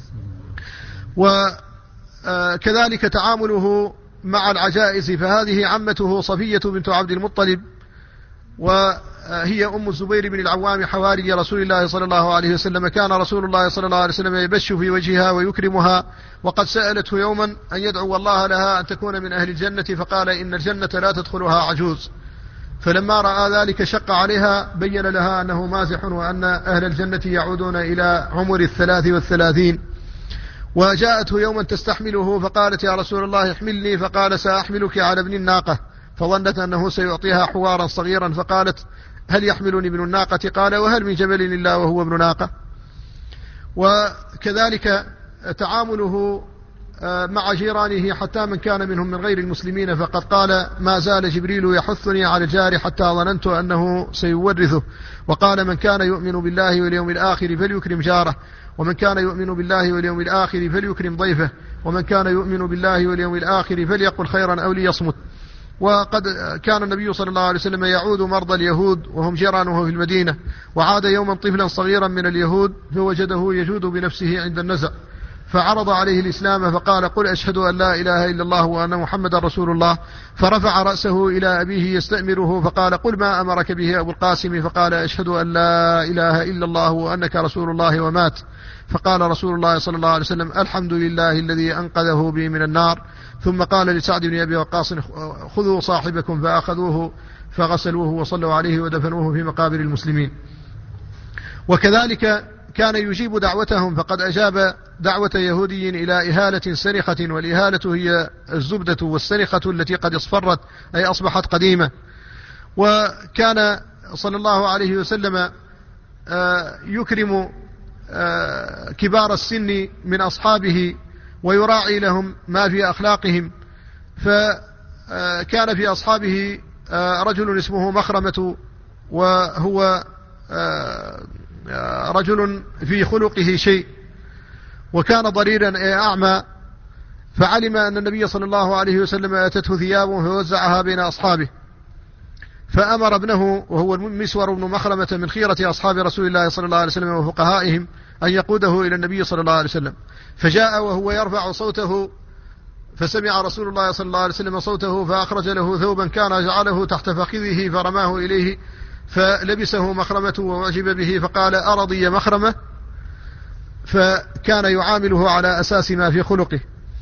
وكذلك تعامله مع العجائز، فهذه عمته صفية بنت عبد المطلب، وهي أم الزبير بن العوام حواري رسول الله صلى الله عليه وسلم. كان رسول الله صلى الله عليه وسلم يبش في وجهها ويكرمها، وقد سألته يوما أن يدعو الله لها أن تكون من أهل الجنة، فقال إن الجنة لا تدخلها عجوز. فلما رأى ذلك شق عليها، بين لها أنه مازح وأن أهل الجنة يعودون إلى عمر 33. وجاءته يوما تستحمله فقالت يا رسول الله احملني، فقال سأحملك على ابن الناقة، فظنت أنه سيعطيها حوارا صغيرا، فقالت هل يحملني ابن الناقة؟ قال وهل من جبل إلا وهو ابن ناقة. وكذلك تعامله مع جيرانه حتى من كان منهم من غير المسلمين، فقد قال ما زال جبريل يحثني على الجار حتى ظننت أنه سيورثه. وقال من كان يؤمن بالله واليوم الآخر فليكرم جاره، ومن كان يؤمن بالله واليوم الآخر فليكرم ضيفه، ومن كان يؤمن بالله واليوم الآخر فليقل خيرا أو ليصمت. وقد كان النبي صلى الله عليه وسلم يعود مرضى اليهود وهم جيرانه في المدينة، وعاد يوما طفلا صغيرا من اليهود فوجده يجود بنفسه عند النزع، فعرض عليه الإسلام فقال قل أشهد أن لا إله إلا الله وأن محمد رسول الله. فرفع رأسه إلى أبيه يستأمره فقال قل ما أمرك به أبو القاسم، فقال أشهد أن لا إله إلا الله وأنك رسول الله، ومات. فقال رسول الله صلى الله عليه وسلم الحمد لله الذي أنقذه بي من النار. ثم قال لسعد بن أبي وقاص خذوا صاحبكم، فأخذوه فغسلوه وصلوا عليه ودفنوه في مقابر المسلمين. وكذلك كان يجيب دعوتهم، فقد أجاب دعوة يهودي إلى إهالة سنخة، والإهالة هي الزبدة والسنخة التي قد اصفرت أي أصبحت قديمة. وكان صلى الله عليه وسلم يكرم كبار السن من أصحابه ويراعي لهم ما في أخلاقهم. فكان في أصحابه رجل اسمه مخرمة، وهو رجل في خلقه شيء، وكان ضريرا أعمى، فعلم أن النبي صلى الله عليه وسلم أتته ثياب فوزعها بين أصحابه، فأمر ابنه وهو المسور بن مخرمة من خيرة أصحاب رسول الله صلى الله عليه وسلم وفقهائهم أن يقوده إلى النبي صلى الله عليه وسلم. فجاء وهو يرفع صوته، فسمع رسول الله صلى الله عليه وسلم صوته، فأخرج له ثوبا كان جعله تحت فخذه فرماه إليه، فلبسه مخرمة وأعجب به، فقال أرضي مخرمة، فكان يعامله على أساس ما في خلقه.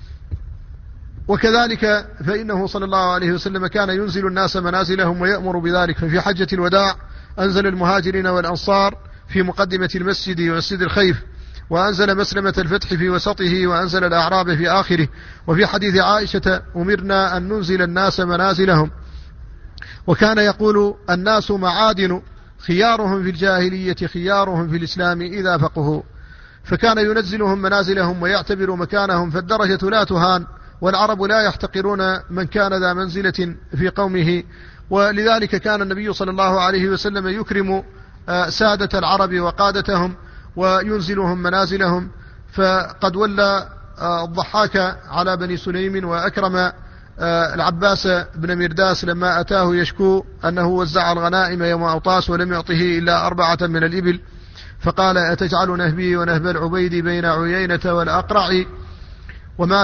وكذلك فإنه صلى الله عليه وسلم كان ينزل الناس منازلهم ويأمر بذلك. ففي حجة الوداع أنزل المهاجرين والأنصار في مقدمة المسجد ومسجد الخيف، وأنزل مسلمة الفتح في وسطه، وأنزل الأعراب في آخره. وفي حديث عائشة: أمرنا أن ننزل الناس منازلهم. وكان يقول: الناس معادن، خيارهم في الجاهلية خيارهم في الإسلام إذا فقهوا. فكان ينزلهم منازلهم ويعتبر مكانهم، فالدرجة لا تهان، والعرب لا يحتقرون من كان ذا منزلة في قومه. ولذلك كان النبي صلى الله عليه وسلم يكرم سادة العرب وقادتهم وينزلهم منازلهم. فقد ولى الضحاك على بني سليم، وأكرم العباس بن مرداس لما أتاه يشكو أنه وزع الغنائم يوم أوطاس ولم يعطه إلا 4 من الإبل، فقال: أتجعل نهبي ونهب العبيد بين عيينة والأقرع؟ وما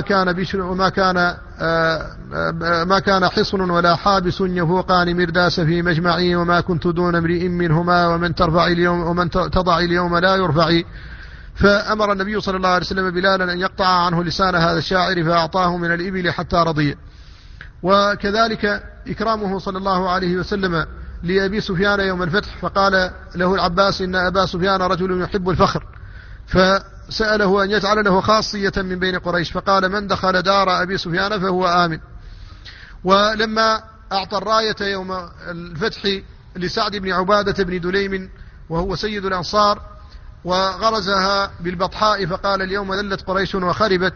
كان حصن ولا حابس يفوقان مرداس في مجمعي، وما كنت دون امرئ منهما، ومن تضع اليوم لا يرفع. فأمر النبي صلى الله عليه وسلم بلالا أن يقطع عنه لسان هذا الشاعر، فأعطاه من الإبل حتى رضي. وكذلك إكرامه صلى الله عليه وسلم لأبي سفيان يوم الفتح، فقال له العباس: إن أبا سفيان رجل يحب الفخر، فسأله أن يجعل له خاصية من بين قريش، فقال: من دخل دار أبي سفيان فهو آمن. ولما أعطى الراية يوم الفتح لسعد بن عبادة بن دليم وهو سيد الأنصار، وغرزها بالبطحاء، فقال: اليوم ذلت قريش وخربت،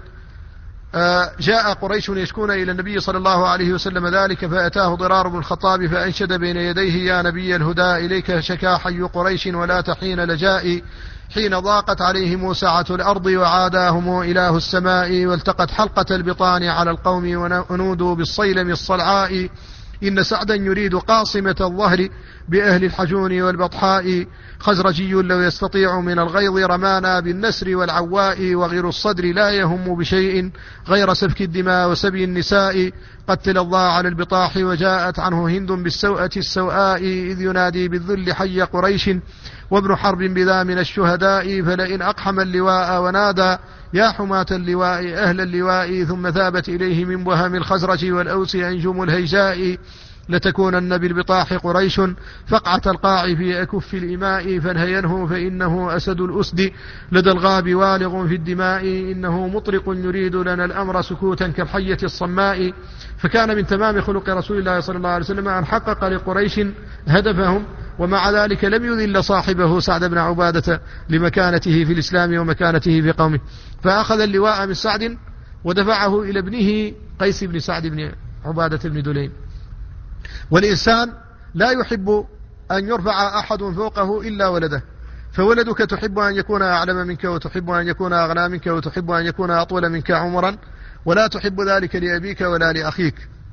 جاء قريش يشكون إلى النبي صلى الله عليه وسلم ذلك، فأتاه ضرار بن الخطاب فأنشد بين يديه: يا نبي الهدى، إليك شكا حي قريش ولا تحين لجائي، حين ضاقت عليهم سعة الأرض وعاداهم إله السماء، والتقت حلقة البطان على القوم ونودوا بالصيلم الصلعاء، إن سعدا يريد قاصمة الظهر بأهل الحجون والبطحاء، خزرجي لو يستطيع من الغيظ رمانا بالنسر والعواء، وغير الصدر لا يهم بشيء غير سفك الدماء وسبي النساء، قتل الله على البطاح وجاءت عنه هند بالسوءة السوءاء، إذ ينادي بالذل حي قريش وابن حرب بذا من الشهداء، فلئن أقحم اللواء ونادى يا حماة اللواء أهل اللواء، ثم ثابت إليه من بهم الخزرج والأوس أنجم الهيجاء، لتكونن بالبطاح قريش فقعة القاع في أكف الإماء، فانهينه فإنه أسد الأسد لدى الغاب والغ في الدماء، إنه مطرق يريد لنا الأمر سكوتا كالحية الصماء. فكان من تمام خلق رسول الله صلى الله عليه وسلم أن حقق لقريش هدفهم، ومع ذلك لم يذل صاحبه سعد بن عبادة لمكانته في الإسلام ومكانته في قومه، فأخذ اللواء من سعد ودفعه إلى ابنه قيس بن سعد بن عبادة بن دليم. والإنسان لا يحب أن يرفع أحد فوقه إلا ولده، فولدك تحب أن يكون أعلم منك، وتحب أن يكون أغنى منك، وتحب أن يكون أطول منك عمرا، ولا تحب ذلك لأبيك ولا لأخيك.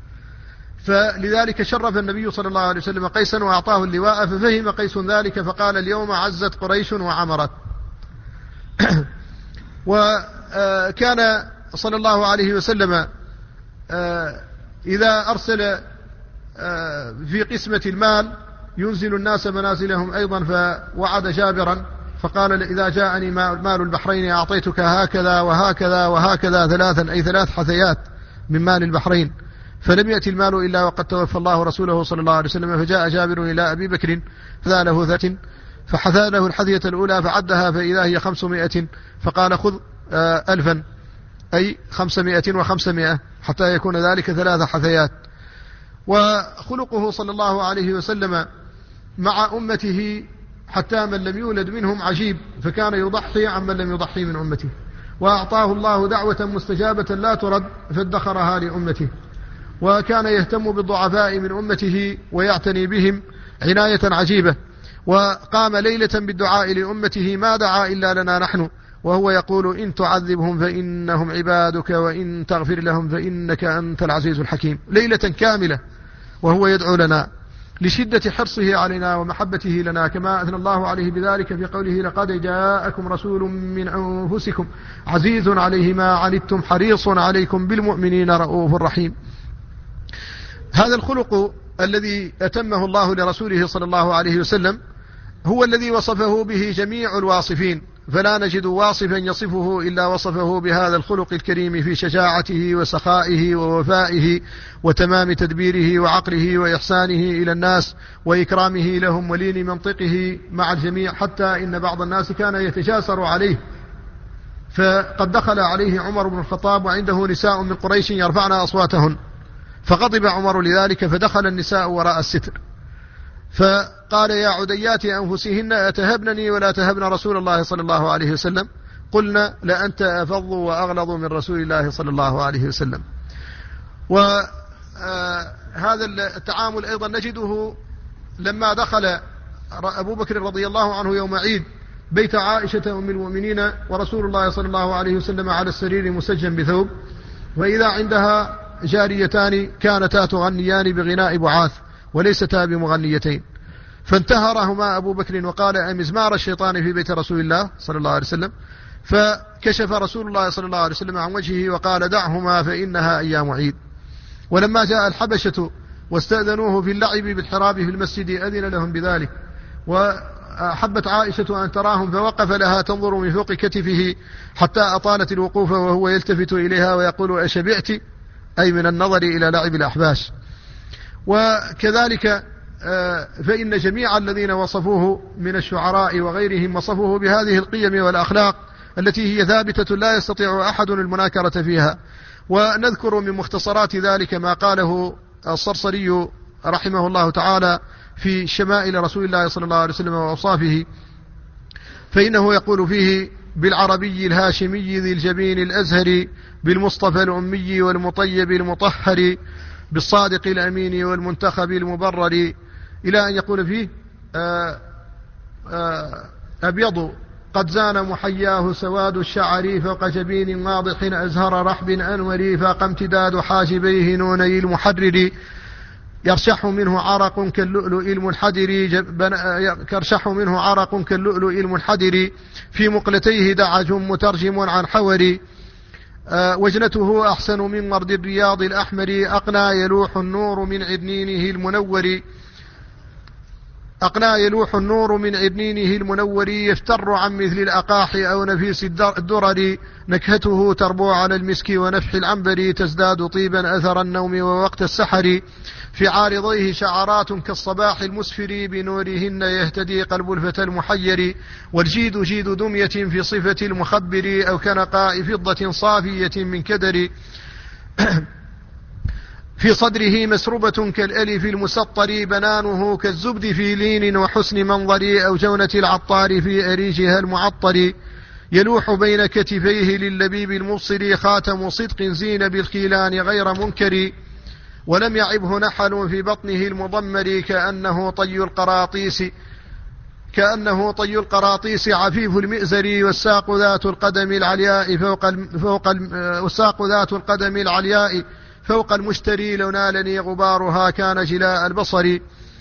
فلذلك شرف النبي صلى الله عليه وسلم قيسا وأعطاه اللواء، ففهم قيس ذلك فقال: اليوم عزت قريش وعمرت. وكان صلى الله عليه وسلم إذا أرسل في قسمة المال ينزل الناس منازلهم أيضا، فوعد جابرا فقال: إذا جاءني مال البحرين أعطيتك هكذا وهكذا وهكذا 3، أي 3 حثيات من مال البحرين. فلم يأتي المال إلا وقد توفى الله رسوله صلى الله عليه وسلم، فجاء جابر إلى أبي بكر فذا له 3، فحثى له الحثية الأولى فعدها فإذا هي 500، فقال: خذ 1000، أي 500 و500، حتى يكون ذلك 3 حثيات. وخلقه صلى الله عليه وسلم مع أمته حتى من لم يولد منهم عجيب، فكان يضحي عمن لم يضحي من أمته، وأعطاه الله دعوة مستجابة لا ترد فادخرها لأمته، وكان يهتم بالضعفاء من أمته ويعتني بهم عناية عجيبة. وقام ليلة بالدعاء لأمته ما دعا إلا لنا نحن، وهو يقول: إن تعذبهم فإنهم عبادك، وإن تغفر لهم فإنك أنت العزيز الحكيم، ليلة كاملة وهو يدعو لنا لشدة حرصه علينا ومحبته لنا، كما أثنى الله عليه بذلك في قوله: لقد جاءكم رسول من أنفسكم عزيز عليه ما عنتم حريص عليكم بالمؤمنين رؤوف رحيم. هذا الخلق الذي أتمه الله لرسوله صلى الله عليه وسلم هو الذي وصفه به جميع الواصفين، فلا نجد واصفا يصفه إلا وصفه بهذا الخلق الكريم في شجاعته وسخائه ووفائه وتمام تدبيره وعقله وإحسانه إلى الناس وإكرامه لهم ولين منطقه مع الجميع، حتى إن بعض الناس كان يتجاسر عليه فقد دخل عليه عمر بن الخطاب وعنده نساء من قريش يرفعن أصواتهن، فغضب عمر لذلك فدخل النساء وراء الستر، فقال: يا عديات أنفسهن أتهبنني ولا تهبن رسول الله صلى الله عليه وسلم؟ قلنا: لأنت أفض وأغلظ من رسول الله صلى الله عليه وسلم. وهذا التعامل أيضا نجده لما دخل أبو بكر رضي الله عنه يوم عيد بيت عائشة أم المؤمنين ورسول الله صلى الله عليه وسلم على السرير مسجن بثوب، وإذا عندها جاريتان كانتا تغنيان بغناء بعاث وليستا بمغنيتين، فانتهرهما أبو بكر وقال: أمزمار الشيطان في بيت رسول الله صلى الله عليه وسلم. فكشف رسول الله صلى الله عليه وسلم عن وجهه وقال: دعهما فإنها أيام عيد. ولما جاء الحبشة واستأذنوه في اللعب بالحراب في المسجد أذن لهم بذلك، وحبت عائشة أن تراهم فوقف لها تنظر من فوق كتفه حتى أطالت الوقوف وهو يلتفت إليها ويقول: أشبعت؟ أي من النظر إلى لعب الأحباش. وكذلك فإن جميع الذين وصفوه من الشعراء وغيرهم وصفوه بهذه القيم والأخلاق التي هي ثابتة لا يستطيع أحد المناكرة فيها. ونذكر من مختصرات ذلك ما قاله الصرصري رحمه الله تعالى في شمائل رسول الله صلى الله عليه وسلم وأوصافه، فإنه يقول فيه: بالعربي الهاشمي ذي الجبين الأزهري، بالمصطفى الأمي والمطيب المطهر، بالصادق الأمين والمنتخب المبرر، إلى أن يقول فيه: أبيض قد زان محياه سواد الشعر، فوق جبين واضح أزهر رحب أنور، فاق امتداد حاجبيه نوني المحرر، يرشح منه عرق كاللؤلؤ المنحدر، في مقلتيه دعج مترجم عن حور، وجنته أحسن من ورد الرياض الأحمر، أقنى يلوح النور من عدنينه المنور، يفتر عن مثل الأقاح أو نفيس الدرر، نكهته تربو على المسك ونفح العنبر، تزداد طيبا أثر النوم ووقت السحر، في عارضيه شعرات كالصباح المسفر، بنورهن يهتدي قلب الفتى المحير، والجيد جيد دمية في صفة المخبر، أو كنقاء فضة صافية من كدر، في صدره مسربة كالألف المسطر، بنانه كالزبد في لين وحسن منظر، أو جونة العطار في أريجها المعطر، يلوح بين كتفيه لللبيب المبصر، خاتم صدق زين بالخيلان غير منكر، ولم يعبه نحل في بطنه المضمر، كأنه طي القراطيس عفيف المئزر، والساق ذات القدم العلياء فوق المشتري، لو نالني غبارها كان جلاء البصر.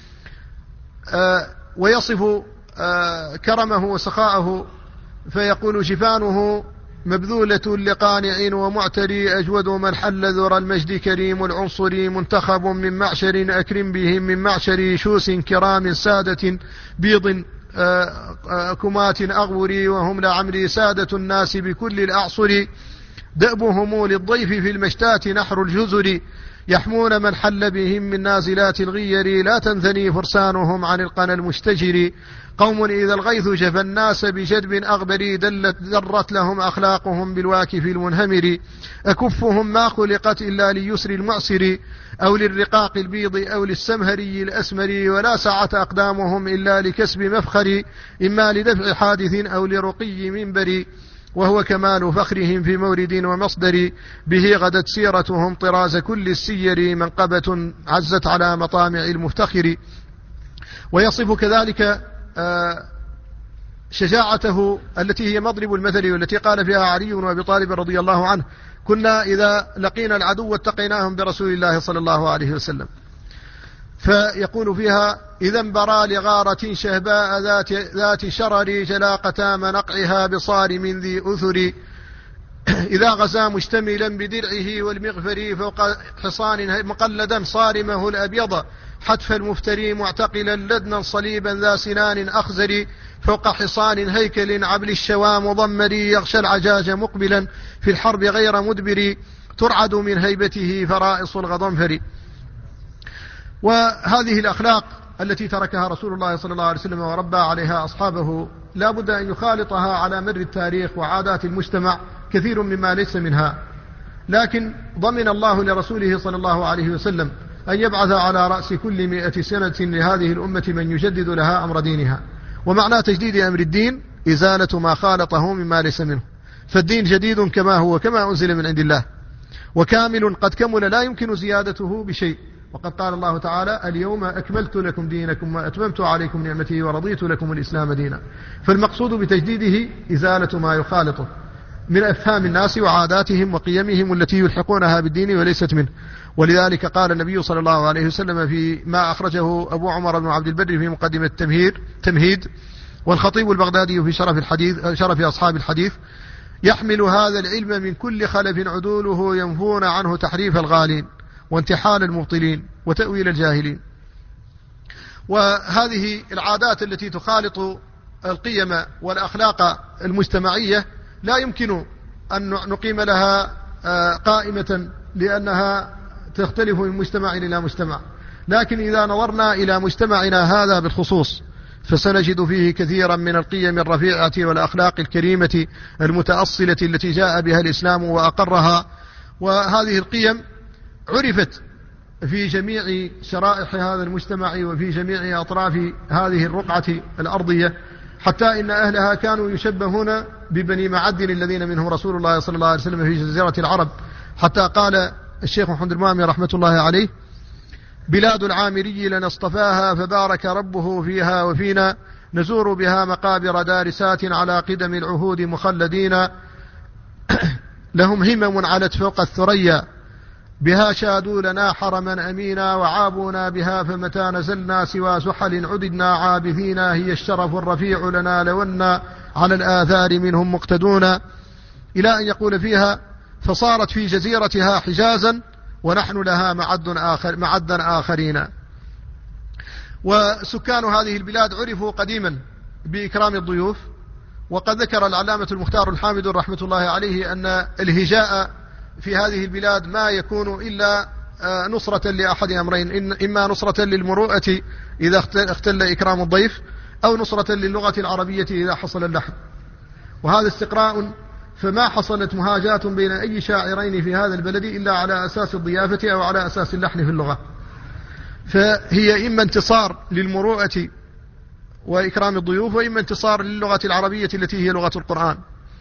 ويصف كرمه وسخاءه فيقول: جفانه مبذولة لقانع ومعتري، أجود من حل ذر المجد كريم العنصر، منتخب من معشر أكرم بهم من معشر، شوس كرام سادة بيض كمات أغوري، وهم لعمري سادة الناس بكل الأعصر، دأبهم للضيف في المشتات نحر الجزر، يحمون من حل بهم من نازلات الغير، لا تنثني فرسانهم عن القنا المشتجر، قوم إذا الغيث جفى الناس بجدب أغبر، درت لهم أخلاقهم بالواكف المنهمر، أكفهم ما خلقت إلا ليسر المعسر، أو للرقاق البيض أو للسمهري الأسمر، ولا سعة أقدامهم إلا لكسب مفخر، إما لدفع حادث أو لرقي منبر، وهو كمال فخرهم في مورد ومصدر، به غدت سيرتهم طراز كل السير، منقبة عزت على مطامع المفتخر. ويصف كذلك شجاعته التي هي مضرب المثل، والتي قال فيها علي وأبي طالب رضي الله عنه: كنا إذا لقينا العدو اتقيناهم برسول الله صلى الله عليه وسلم. فيقول فيها: إذا انبرى لغارة شهباء ذات شرر، جلاقة منقعها بصارم ذي أثر، إذا غزا مشتملا بدرعه والمغفر، فوق حصان مقلدا صارمه الأبيض، حتف المفتري معتقلا لدنا صليبا ذا سنان أخزر، فوق حصان هيكل عبل الشوى مضمر، يغشى العجاج مقبلا في الحرب غير مدبر، ترعد من هيبته فرائص الغضنفر. وهذه الأخلاق التي تركها رسول الله صلى الله عليه وسلم وربى عليها أصحابه لا بد أن يخالطها على مر التاريخ وعادات المجتمع كثير مما ليس منها، لكن ضمن الله لرسوله صلى الله عليه وسلم أن يبعث على رأس كل 100 سنة لهذه الأمة من يجدد لها أمر دينها. ومعنى تجديد أمر الدين إزالة ما خالطه مما ليس منه، فالدين جديد كما هو، كما أنزل من عند الله، وكامل قد كمل لا يمكن زيادته بشيء. وقد قال الله تعالى: اليوم أكملت لكم دينكم وأتممت عليكم نعمتي ورضيت لكم الإسلام دينا. فالمقصود بتجديده إزالة ما يخالطه من أفهام الناس وعاداتهم وقيمهم التي يلحقونها بالدين وليست منه. ولذلك قال النبي صلى الله عليه وسلم في ما أخرجه أبو عمر بن عبد البر في مقدمة تمهيد، والخطيب البغدادي في شرف أصحاب الحديث: يحمل هذا العلم من كل خلف عدوله ينفون عنه تحريف الغالين وانتحال المبطلين وتأويل الجاهلين. وهذه العادات التي تخالط القيم والأخلاق المجتمعية لا يمكن أن نقيم لها قائمة، لأنها تختلف من مجتمع إلى مجتمع، لكن إذا نظرنا إلى مجتمعنا هذا بالخصوص فسنجد فيه كثيرا من القيم الرفيعة والأخلاق الكريمة المتأصلة التي جاء بها الإسلام وأقرها. وهذه القيم عرفت في جميع شرائح هذا المجتمع وفي جميع أطراف هذه الرقعة الأرضية، حتى إن أهلها كانوا يشبهون ببني معدن الذين منهم رسول الله صلى الله عليه وسلم في جزيرة العرب، حتى قال الشيخ محمد المامي رحمة الله عليه: بلاد العامري لنصطفاها فبارك ربه فيها وفينا، نزور بها مقابر دارسات على قدم العهود مخلدين، لهم همم علت فوق الثريا، بها شادوا لنا حرما أمينا، وعابونا بها فمتى نزلنا سوى زحل عددنا عابثين، هي الشرف الرفيع لنا لونا على الآثار منهم مقتدون، إلى أن يقول فيها: فصارت في جزيرتها حجازا ونحن لها معدا آخرين. وسكان هذه البلاد عرفوا قديما بإكرام الضيوف، وقد ذكر العلامة المختار الحامد رحمة الله عليه أن الهجاء في هذه البلاد ما يكون إلا نصرة لأحد أمرين: إما نصرة للمروءة إذا اختل إكرام الضيف، أو نصرة للغة العربية إذا حصل اللحن. وهذا استقراء، فما حصلت مهاجات بين أي شاعرين في هذا البلد إلا على أساس الضيافة أو على أساس اللحن في اللغة، فهي إما انتصار للمروءة وإكرام الضيوف، وإما انتصار للغة العربية التي هي لغة القرآن.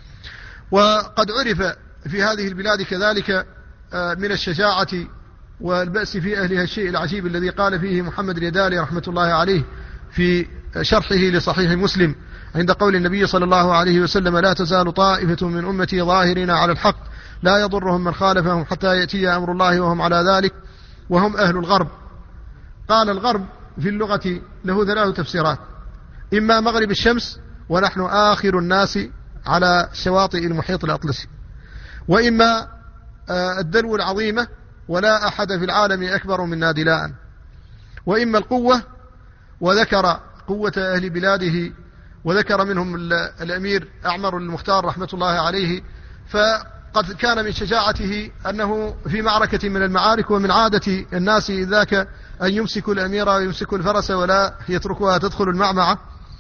وقد عرف في هذه البلاد كذلك من الشجاعة والبأس في أهلها الشيء العجيب الذي قال فيه محمد اليدالي رحمة الله عليه في شرحه لصحيح مسلم عند قول النبي صلى الله عليه وسلم: لا تزال طائفة من أمتي ظاهرين على الحق لا يضرهم من خالفهم حتى يأتي أمر الله وهم على ذلك، وهم أهل الغرب. قال: الغرب في اللغة له 3 تفسيرات: إما مغرب الشمس ونحن آخر الناس على شواطئ المحيط الأطلسي، وإما الدلو العظيمة ولا أحد في العالم أكبر منا دلاء، وإما القوة، وذكر قوة أهل بلاده، وذكر منهم الأمير أعمر المختار رحمة الله عليه، فقد كان من شجاعته أنه في معركة من المعارك، ومن عادة الناس ذاك أن يمسكوا الأمير ويمسكوا الفرس ولا يتركوها تدخل المعمعة،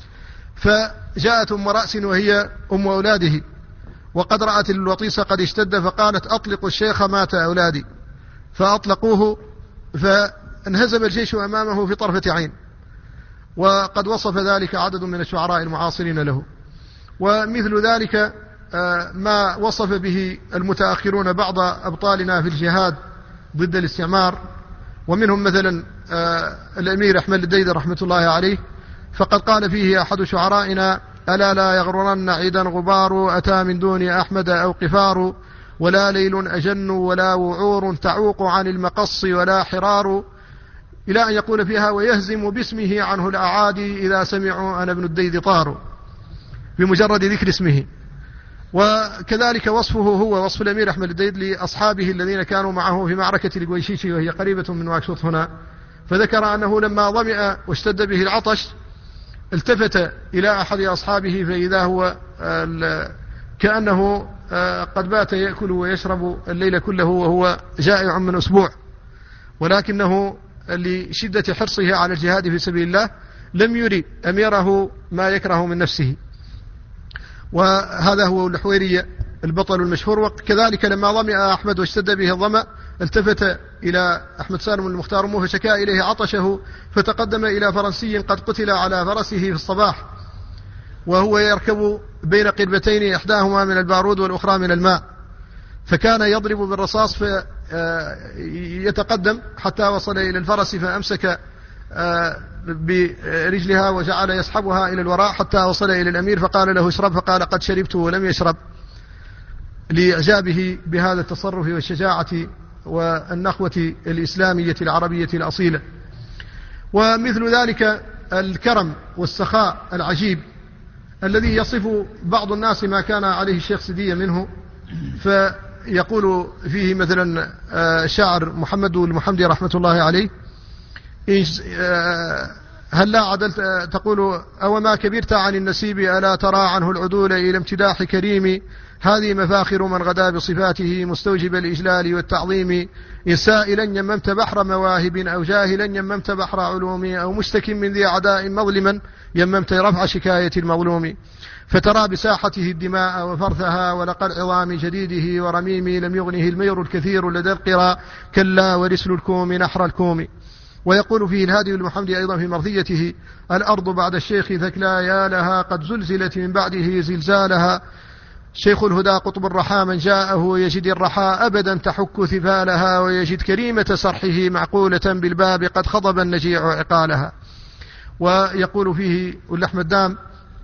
فجاءت أم رأس وهي أم أولاده، وقد رأت الوطيس قد اشتد، فقالت: أطلقوا الشيخ مات أولادي، فأطلقوه، فانهزم الجيش أمامه في طرفة عين. وقد وصف ذلك عدد من الشعراء المعاصرين له. ومثل ذلك ما وصف به المتأخرون بعض أبطالنا في الجهاد ضد الاستعمار، ومنهم مثلا الأمير أحمد الديدر رحمة الله عليه، فقد قال فيه أحد شعرائنا: ألا لا يغررن عيدا غبار أتى من دون أحمد أو قفار، ولا ليل أجن ولا وعور تعوق عن المقص ولا حرار، إلى أن يقول فيها: ويهزم باسمه عنه الأعادي إذا سمعوا أنا ابن الديد طاروا، بمجرد ذكر اسمه. وكذلك وصفه هو وصف الأمير أحمد الديد لأصحابه الذين كانوا معه في معركة القويشيشي وهي قريبة من نواكشوط هنا، فذكر أنه لما ظمئ واشتد به العطش التفت إلى أحد أصحابه فإذا هو كأنه قد بات يأكل ويشرب الليل كله وهو جائع من أسبوع، ولكنه لشدة حرصه على الجهاد في سبيل الله لم يري أميره ما يكره من نفسه، وهذا هو الحويري البطل المشهور. وكذلك لما ظمأ أحمد واشتد به الظمأ التفت إلى أحمد سالم المختار أمه فشكا إليه عطشه، فتقدم إلى فرنسي قد قتل على فرسه في الصباح وهو يركب بين قربتين إحداهما من البارود والأخرى من الماء، فكان يضرب بالرصاص فيتقدم حتى وصل إلى الفرس فأمسك برجلها وجعل يسحبها إلى الوراء حتى وصل إلى الأمير فقال له اشرب، فقال قد شربت ولم يشرب، لإعجابه بهذا التصرف والشجاعة والنخوة الإسلامية العربية الأصيلة. ومثل ذلك الكرم والسخاء العجيب الذي يصف بعض الناس ما كان عليه الشيخ سدية منه، فيقول فيه مثلا الشاعر محمد المحمدي رحمة الله عليه: هل لا عدلت تقول أو ما كبرت عن النسيب ألا ترى عنه العدول إلى امتداح كريم، هذه مفاخر من غدا بصفاته مستوجب الإجلال والتعظيم، إن سائلا يممت بحر مواهب أو جاهلا يممت بحر علوم أو مشتك من ذي عداء مظلما يممت رفع شكاية المظلوم، فترى بساحته الدماء وفرثها ولقى العظام جديده ورميم، لم يغنه المير الكثير لدى القرى كلا ورسل الكوم نحر الكوم. ويقول فيه الهادي المحمدي أيضا في مرثيته: الأرض بعد الشيخ ثكلا يا لها قد زلزلت من بعده زلزالها، شيخ الهدى قطب الرحى من جاءه يجد الرحى أبدا تحك ثفالها، ويجد كريمة سرحه معقولة بالباب قد خضب النجيع عقالها. ويقول فيه أحمد دام: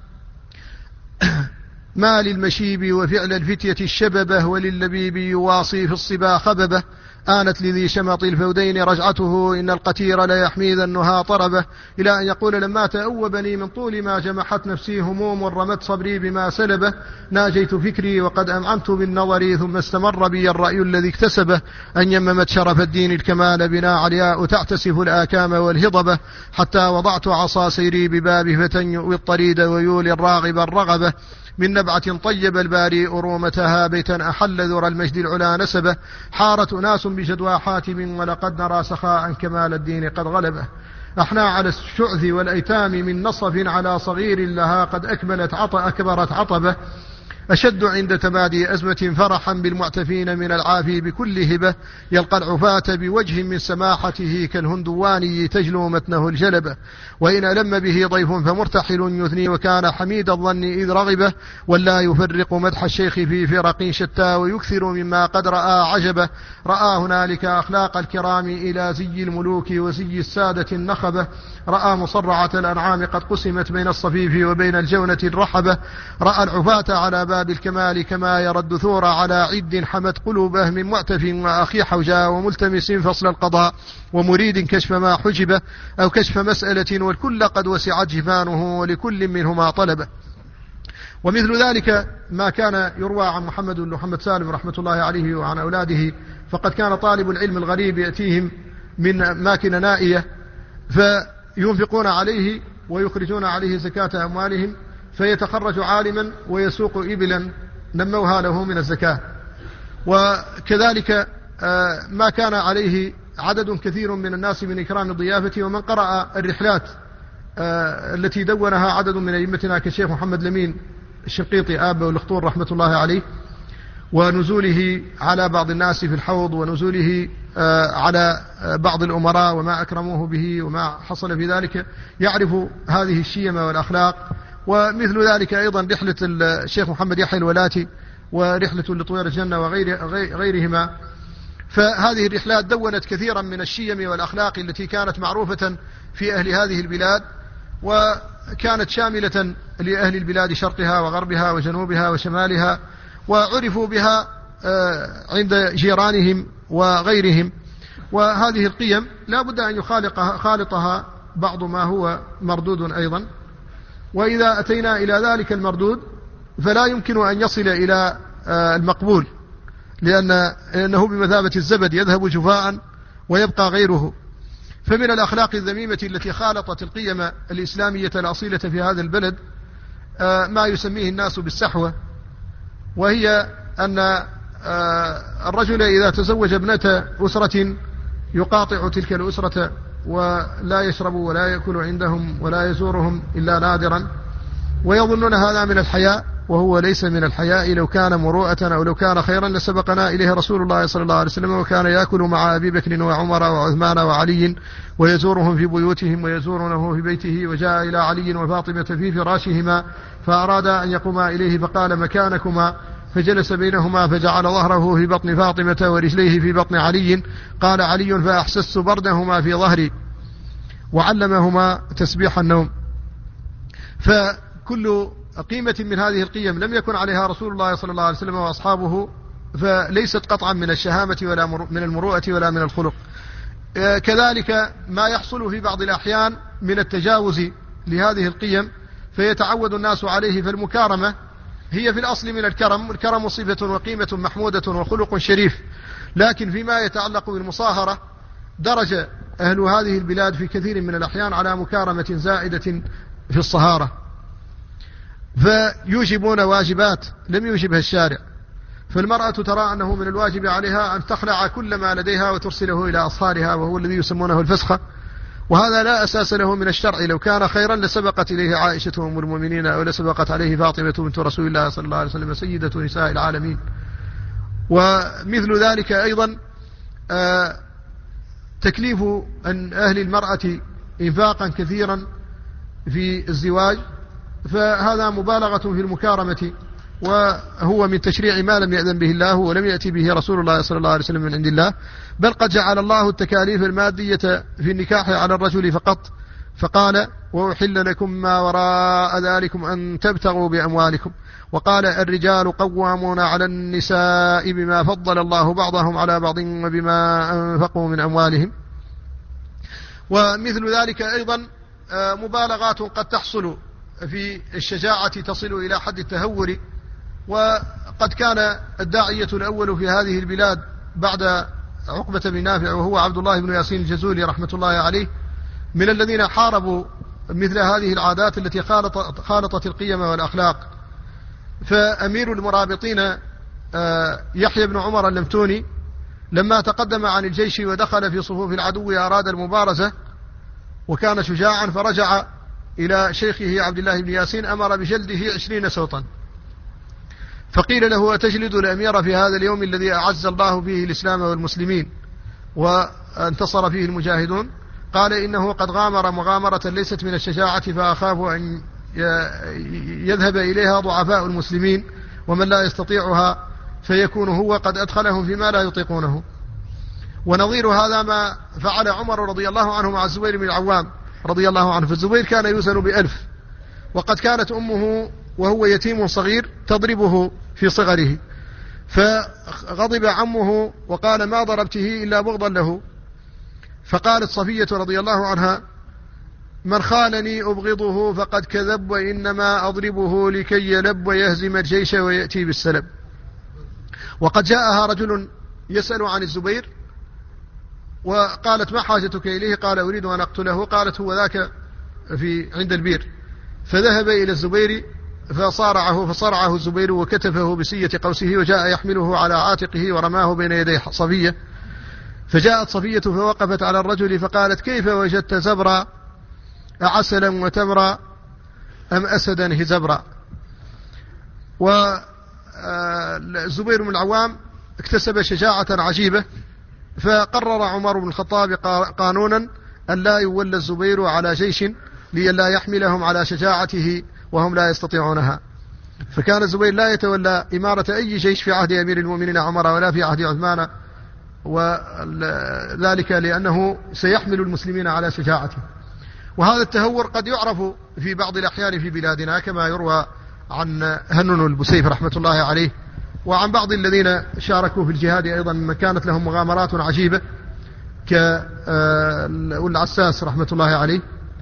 ما للمشيب وفعل الفتية الشببة ولللبيب يواصي في الصبا خببه، آنت لذي شمط الفودين رجعته إن القتير لا يحمي ذا النهى طربه، إلى أن يقول: لما تأوبني من طول ما جمحت نفسي هموم رمت صبري بما سلبه، ناجيت فكري وقد أمعنت بالنظر ثم استمر بي الرأي الذي اكتسبه، أن يممت شرف الدين الكمال بنا علياء تعتسف الآكام والهضبة، حتى وضعت عصا سيري بباب فتى يؤوي الطريد ويولي الراغب الرغبة، من نبعة طيب الباري أرومتها بيتا أحل ذر المجد العلا نسبه، حارت أناس بجدوى حاتم ولقد نرى سخاء كمال الدين قد غلبه، احنا على الشعث والأيتام من نصف على صغير لها قد أكبرت عطبه، أشد عند تمادي أزمة فرحا بالمعتفين من العافي بكل هبة، يلقى العفاة بوجه من سماحته كالهندواني تجلو متنه الجلبة، وإن ألم به ضيف فمرتحل يثني وكان حميد الظن إذ رغبه، ولا يفرق مدح الشيخ في فرق شتى ويكثر مما قد رأى عجبه، رأى هنالك أخلاق الكرام إلى زي الملوك وزي السادة النخبة، رأى مصرعة الأنعام قد قسمت بين الصفيف وبين الجونة الرحبة، رأى العفاة على باب الكمال كما يرى الدثور على عد حمت قلوبه من معتف وأخي حوجا وملتمس فصل القضاء ومريد كشف ما حجبه أو كشف مسألة، والكل قد وسعت جفانه ولكل منهما طلبه. ومثل ذلك ما كان يروى عن محمد سالم رحمة الله عليه وعن أولاده، فقد كان طالب العلم الغريب يأتيهم من أماكن نائية فينفقون عليه ويخرجون عليه زكاة أموالهم، فيتخرج عالما ويسوق إبلا نموها له من الزكاة. وكذلك ما كان عليه عدد كثير من الناس من إكرام الضيافة. ومن قرأ الرحلات التي دونها عدد من أئمتنا كالشيخ محمد لمين الشنقيطي آب والأخطور رحمة الله عليه، ونزوله على بعض الناس في الحوض، ونزوله على بعض الأمراء وما أكرموه به وما حصل في ذلك، يعرف هذه الشيم والأخلاق. ومثل ذلك أيضا رحلة الشيخ محمد يحيى الولاتي ورحلة لطوير الجنة وغيرهما. فهذه الرحلات دونت كثيرا من الشيم والأخلاق التي كانت معروفة في أهل هذه البلاد، وكانت شاملة لأهل البلاد شرقها وغربها وجنوبها وشمالها، وعرفوا بها عند جيرانهم وغيرهم. وهذه القيم لا بد أن يخالطها بعض ما هو مردود أيضا، وإذا أتينا إلى ذلك المردود فلا يمكن أن يصل إلى المقبول، لأنه بمثابة الزبد يذهب جفاء ويبقى غيره. فمن الأخلاق الذميمة التي خالطت القيم الإسلامية الأصيلة في هذا البلد ما يسميه الناس بالسحوة، وهي أن الرجل إذا تزوج ابنة أسرة يقاطع تلك الأسرة ولا يشرب ولا يأكل عندهم ولا يزورهم إلا نادرا، ويظنون هذا من الحياء، وهو ليس من الحياء. لو كان مروءة أو لو كان خيرا لسبقنا إليه رسول الله صلى الله عليه وسلم، وكان يأكل مع أبي بكر وعمر وعثمان وعلي، ويزورهم في بيوتهم ويزورونه في بيته. وجاء إلى علي وفاطمة في فراشهما فأراد أن يقوما إليه فقال مكانكما، فجلس بينهما فجعل ظهره في بطن فاطمة ورجليه في بطن علي. قال علي فأحسست بردهما في ظهري، وعلمهما تسبيح النوم. فكل قيمة من هذه القيم لم يكن عليها رسول الله صلى الله عليه وسلم وأصحابه، فليست قطعا من الشهامة ولا من المروءة ولا من الخلق. كذلك ما يحصل في بعض الأحيان من التجاوز لهذه القيم فيتعود الناس عليه. فالمكارمة هي في الأصل من الكرم، والكرم صفة وقيمة محمودة وخلق شريف، لكن فيما يتعلق بالمصاهرة درج أهل هذه البلاد في كثير من الأحيان على مكارمة زائدة في الصهارة، فيوجبون واجبات لم يوجبها الشارع. فالمرأة ترى أنه من الواجب عليها أن تخلع كل ما لديها وترسله إلى أصهارها، وهو الذي يسمونه الفسخة، وهذا لا أساس له من الشرع. لو كان خيرا لسبقت إليه عائشة أم المؤمنين، أو لسبقت عليه فاطمة بنت رسول الله صلى الله عليه وسلم سيدة نساء العالمين. ومثل ذلك أيضا تكليف أن أهل المرأة إنفاقا كثيرا في الزواج، فهذا مبالغة في المكارمة، وهو من تشريع ما لم يأذن به الله ولم يأتي به رسول الله صلى الله عليه وسلم من عند الله. بل قد جعل الله التكاليف المادية في النكاح على الرجل فقط، فقال وأحل لكم ما وراء ذلكم أن تبتغوا بأموالكم. وقال الرجال قوامون على النساء بما فضل الله بعضهم على بعض وبما أنفقوا من أموالهم. ومثل ذلك أيضا مبالغات قد تحصل في الشجاعة تصل إلى حد التهور. وقد كان الداعية الأول في هذه البلاد بعد عقبة بن نافع وهو عبد الله بن ياسين الجزولي رحمة الله عليه من الذين حاربوا مثل هذه العادات التي خالطت القيم والأخلاق. فأمير المرابطين يحيى بن عمر اللمتوني لما تقدم عن الجيش ودخل في صفوف العدو أراد المبارزة وكان شجاعا، فرجع إلى شيخه عبد الله بن ياسين أمر بجلده 20 سوطا. فقيل له أتجلد الأمير في هذا اليوم الذي أعز الله فيه الإسلام والمسلمين وانتصر فيه المجاهدون؟ قال إنه قد غامر مغامرة ليست من الشجاعة، فأخاف أن يذهب إليها ضعفاء المسلمين ومن لا يستطيعها فيكون هو قد أدخلهم فيما لا يطيقونه. ونظير هذا ما فعل عمر رضي الله عنه مع الزبير بن العوام رضي الله عنه. فالزبير كان يوزن ب1000، وقد كانت أمه وهو يتيم صغير تضربه في صغره، فغضب عمه وقال ما ضربته إلا بغضا له. فقالت صفية رضي الله عنها من خالني أبغضه فقد كذب، وإنما أضربه لكي يلب ويهزم الجيش ويأتي بالسلب. وقد جاءها رجل يسأل عن الزبير وقالت ما حاجتك إليه؟ قال أريد أن أقتله. قالت هو ذاك عند البير. فذهب إلى الزبير فصرعه الزبير وكتفه بسية قوسه وجاء يحمله على عاتقه ورماه بين يدي صفية. فجاءت صفية فوقفت على الرجل فقالت كيف وجدت زبرا أعسلا وتمرا أم أسدا هزبرا؟ والزبير بن العوام اكتسب شجاعة عجيبة، فقرر عمر بن الخطاب قانونا أن لا يولى الزبير على جيش لئلا يحملهم على شجاعته وهم لا يستطيعونها. فكان الزبير لا يتولى إمارة أي جيش في عهد أمير المؤمنين عمر ولا في عهد عثمان، وذلك لأنه سيحمل المسلمين على شجاعته. وهذا التهور قد يعرف في بعض الأحيان في بلادنا كما يروى عن هنن البسيف رحمة الله عليه، وعن بعض الذين شاركوا في الجهاد أيضا من كانت لهم مغامرات عجيبة كالعساس رحمة الله عليه.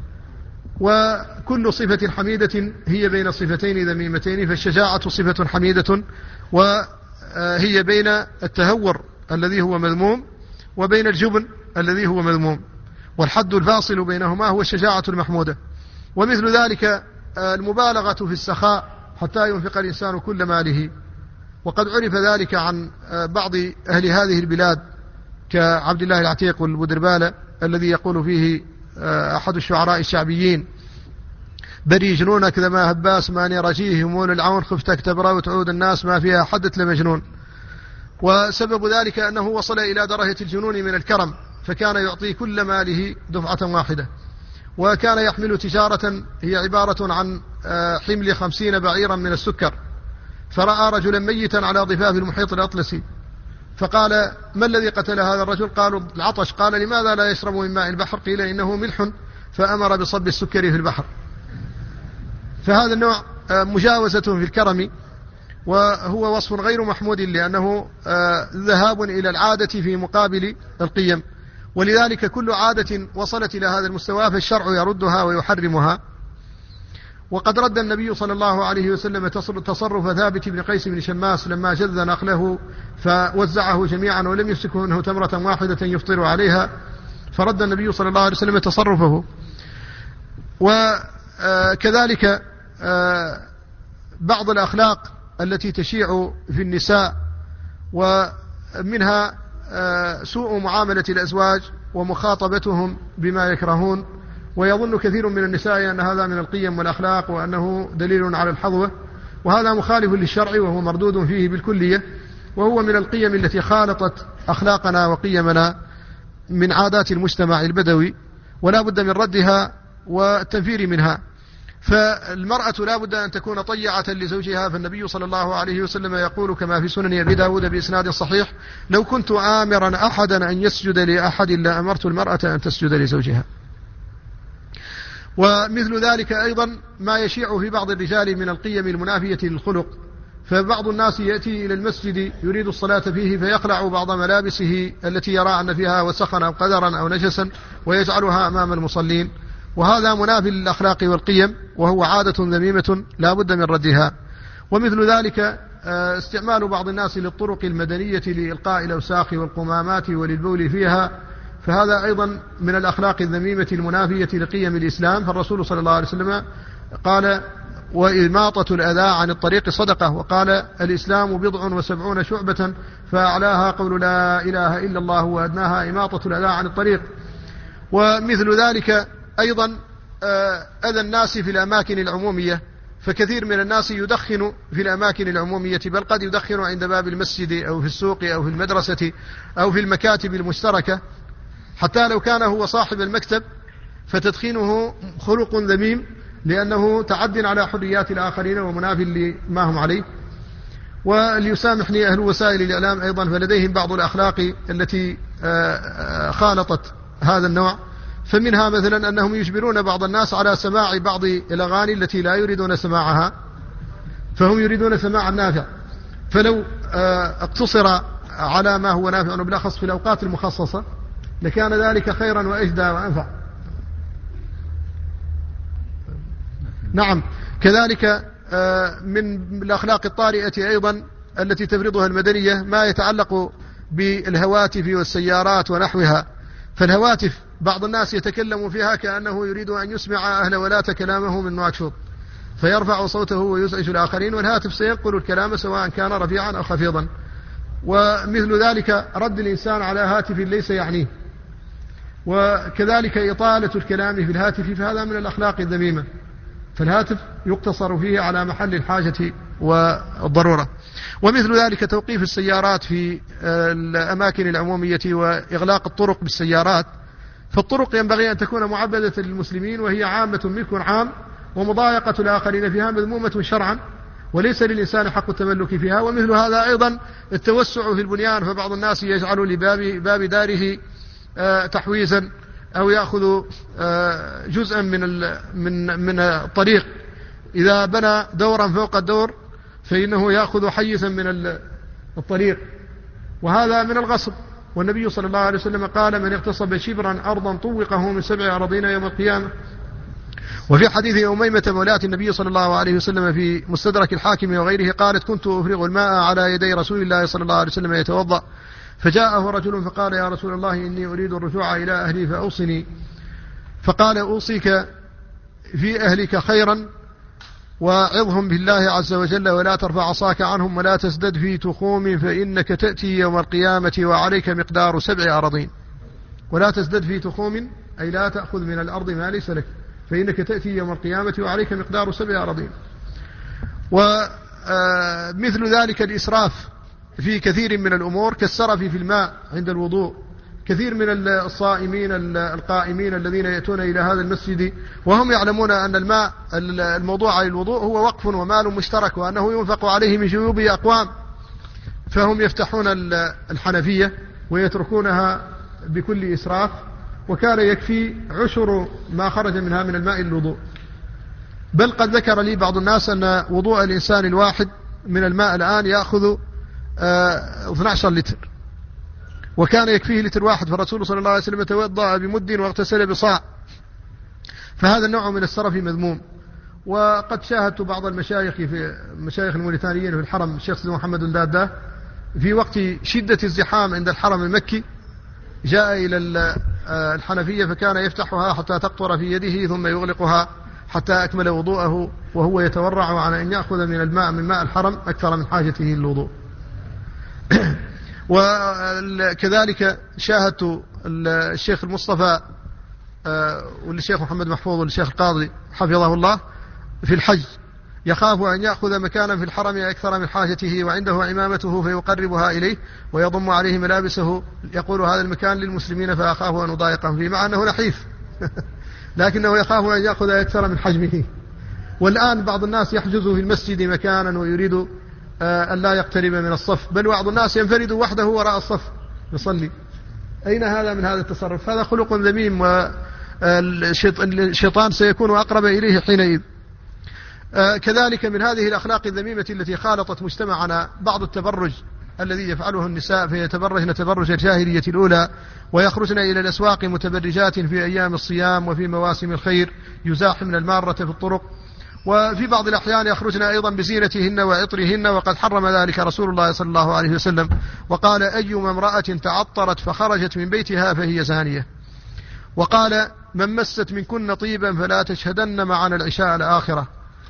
وكل صفة حميدة هي بين صفتين ذميمتين، فالشجاعة صفة حميدة وهي بين التهور الذي هو مذموم وبين الجبن الذي هو مذموم، والحد الفاصل بينهما هو الشجاعة المحمودة. ومثل ذلك المبالغة في السخاء حتى ينفق الإنسان كل ماله. وقد عرف ذلك عن بعض أهل هذه البلاد كعبد الله العتيق والبدربالة الذي يقول فيه أحد الشعراء الشعبيين: بري جنونك ذا هباس ماني رجيه يمول العون خفتك تبرى وتعود الناس ما فيها حدث لمجنون. وسبب ذلك أنه وصل إلى درجة الجنون من الكرم، فكان يعطي كل ماله دفعة واحدة، وكان يحمل تجارة هي عبارة عن حمل 50 بعيرا من السكر، فرأى رجلا ميتا على ضفاف المحيط الأطلسي فقال: ما الذي قتل هذا الرجل؟ قالوا: العطش. قال: لماذا لا يشرب من ماء البحر؟ قيل: إنه ملح، فأمر بصب السكر في البحر. فهذا النوع مجاوزة في الكرم، وهو وصف غير محمود، لأنه ذهاب إلى العادة في مقابل القيم، ولذلك كل عادة وصلت إلى هذا المستوى فالشرع يردها ويحرمها. وقد رد النبي صلى الله عليه وسلم تصرف ثابت بن قيس بن شماس لما جذ نخله فوزعه جميعا ولم يمسك منه تمرة واحدة يفطر عليها، فرد النبي صلى الله عليه وسلم تصرفه. وكذلك بعض الأخلاق التي تشيع في النساء، ومنها سوء معاملة الأزواج ومخاطبتهم بما يكرهون، ويظن كثير من النساء أن هذا من القيم والأخلاق وأنه دليل على الحظوة، وهذا مخالف للشرع وهو مردود فيه بالكلية، وهو من القيم التي خالطت أخلاقنا وقيمنا من عادات المجتمع البدوي، ولا بد من ردها والتنفير منها. فالمرأة لا بد أن تكون طيعة لزوجها، فالنبي صلى الله عليه وسلم يقول كما في سنن أبي داود بإسناد صحيح: لو كنت آمرا أحدا أن يسجد لأحد لأمرت المرأة أن تسجد لزوجها. ومثل ذلك أيضا ما يشيع في بعض الرجال من القيم المنافية للخلق، فبعض الناس يأتي إلى المسجد يريد الصلاة فيه فيخلع بعض ملابسه التي يرى أن فيها وسخا أو قذرا أو نجسا ويجعلها أمام المصلين، وهذا منافي للأخلاق والقيم، وهو عادة ذميمة لا بد من ردها. ومثل ذلك استعمال بعض الناس للطرق المدنية لإلقاء الأوساخ والقمامات وللبول فيها، فهذا أيضا من الأخلاق الذميمة المنافية لقيم الإسلام. فالرسول صلى الله عليه وسلم قال: وإماطة الأذى عن الطريق صدقة، وقال: الإسلام 79 شعبة فأعلاها قول لا إله إلا الله وأدناها إماطة الأذى عن الطريق. ومثل ذلك أيضا أذى الناس في الأماكن العمومية، فكثير من الناس يدخن في الأماكن العمومية، بل قد يدخن عند باب المسجد أو في السوق أو في المدرسة أو في المكاتب المشتركة، حتى لو كان هو صاحب المكتب، فتدخينه خلق ذميم لأنه تعد على حريات الآخرين ومناف لما هم عليه. وليسامحني أهل وسائل الإعلام أيضا، فلديهم بعض الأخلاق التي خالطت هذا النوع، فمنها مثلا أنهم يجبرون بعض الناس على سماع بعض الأغاني التي لا يريدون سماعها، فهم يريدون سماع النافع، فلو اقتصر على ما هو نافع بالأخص في الأوقات المخصصة لكان ذلك خيرا وأجدى وأنفع. نعم. كذلك من الأخلاق الطارئة أيضا التي تفرضها المدنية ما يتعلق بالهواتف والسيارات ونحوها. فالهواتف بعض الناس يتكلم فيها كأنه يريد أن يسمع أهل ولاة كلامه من نواكشوط، فيرفع صوته ويزعج الآخرين، والهاتف سينقل الكلام سواء كان رفيعا أو خفيضا. ومثل ذلك رد الإنسان على هاتف ليس يعنيه، وكذلك إطالة الكلام في الهاتف، فهذا من الأخلاق الذميمة، فالهاتف يقتصر فيه على محل الحاجة والضرورة. ومثل ذلك توقيف السيارات في الأماكن العمومية وإغلاق الطرق بالسيارات، فالطرق ينبغي أن تكون معبدة للمسلمين وهي عامة ملك عام، ومضايقة الآخرين فيها مذمومة شرعا، وليس للإنسان حق التملك فيها. ومثل هذا أيضا التوسع في البنيان، فبعض الناس يجعل لباب داره تحويزا أو يأخذ جزءا من الطريق، إذا بنى دورا فوق الدور فإنه يأخذ حيزا من الطريق، وهذا من الغصب. والنبي صلى الله عليه وسلم قال: من اغتصب شبرا أرضا طوقه من 7 أراضين يوم القيامة. وفي حديث أميمة مولاة النبي صلى الله عليه وسلم في مستدرك الحاكم وغيره قالت: كنت أفرغ الماء على يدي رسول الله صلى الله عليه وسلم يتوضأ، فجاءه رجل فقال: يا رسول الله إني أريد الرجوع إلى أهلي فأوصني. فقال: أوصيك في أهلك خيرا، وعظهم بالله عز وجل، ولا ترفع عصاك عنهم، ولا تزدد في تخوم، فإنك تأتي يوم القيامة وعليك مقدار 7 أراضين. ولا تزدد في تخوم أي لا تأخذ من الأرض ما ليس لك، فإنك تأتي يوم القيامة وعليك مقدار 7 أراضين. ومثل ذلك الإسراف في كثير من الأمور كالسرف في الماء عند الوضوء. كثير من الصائمين القائمين الذين يأتون إلى هذا المسجد وهم يعلمون أن الماء الموضوع للوضوء هو وقف ومال مشترك وأنه ينفق عليه من جيوب أقوام، فهم يفتحون الحنفية ويتركونها بكل إسراف، وكان يكفي 10 ما خرج منها من الماء للوضوء. بل قد ذكر لي بعض الناس أن وضوء الإنسان الواحد من الماء الآن يأخذ 12 لتر، وكان يكفيه لتر واحد، فالرسول صلى الله عليه وسلم توضأ بمد واغتسل بصاع. فهذا النوع من السرف مذموم. وقد شاهدت بعض المشايخ في مشايخ الموريتانيين في الحرم، الشيخ سيد محمد الدادة، في وقت شدة الزحام عند الحرم المكي جاء إلى الحنفية فكان يفتحها حتى تقطر في يده ثم يغلقها حتى أكمل وضوءه، وهو يتورع على أن يأخذ من الماء من ماء الحرم أكثر من حاجته للوضوء. وكذلك شاهدت الشيخ المصطفى والشيخ محمد محفوظ والشيخ القاضي حفظه الله في الحج يخاف أن يأخذ مكانا في الحرم أكثر من حاجته، وعنده عمامته فيقربها إليه ويضم عليه ملابسه، يقول هذا المكان للمسلمين فأخاف أن أضايقهم فيه، مع أنه نحيف لكنه يخاف أن يأخذ أكثر من حجمه. والآن بعض الناس يحجز في المسجد مكانا ويريد أن لا يقترب من الصف، بل بعض الناس ينفرد وحده وراء الصف يصلي. أين هذا من هذا التصرف؟ هذا خلق ذميم، والشيطان سيكون أقرب إليه حينئذ. كذلك من هذه الأخلاق الذميمة التي خالطت مجتمعنا بعض التبرج الذي يفعله النساء، فيتبرجن تبرج الجاهلية الأولى ويخرجن إلى الأسواق متبرجات في أيام الصيام وفي مواسم الخير يزاحمن المارة في الطرق، وفي بعض الأحيان يخرجن أيضا بزينتهن وعطرهن، وقد حرم ذلك رسول الله صلى الله عليه وسلم وقال أيما امرأة تعطرت فخرجت من بيتها فهي زانية. وقال من مست منكن طيبا فلا تشهدن معنا العشاء الآخرة.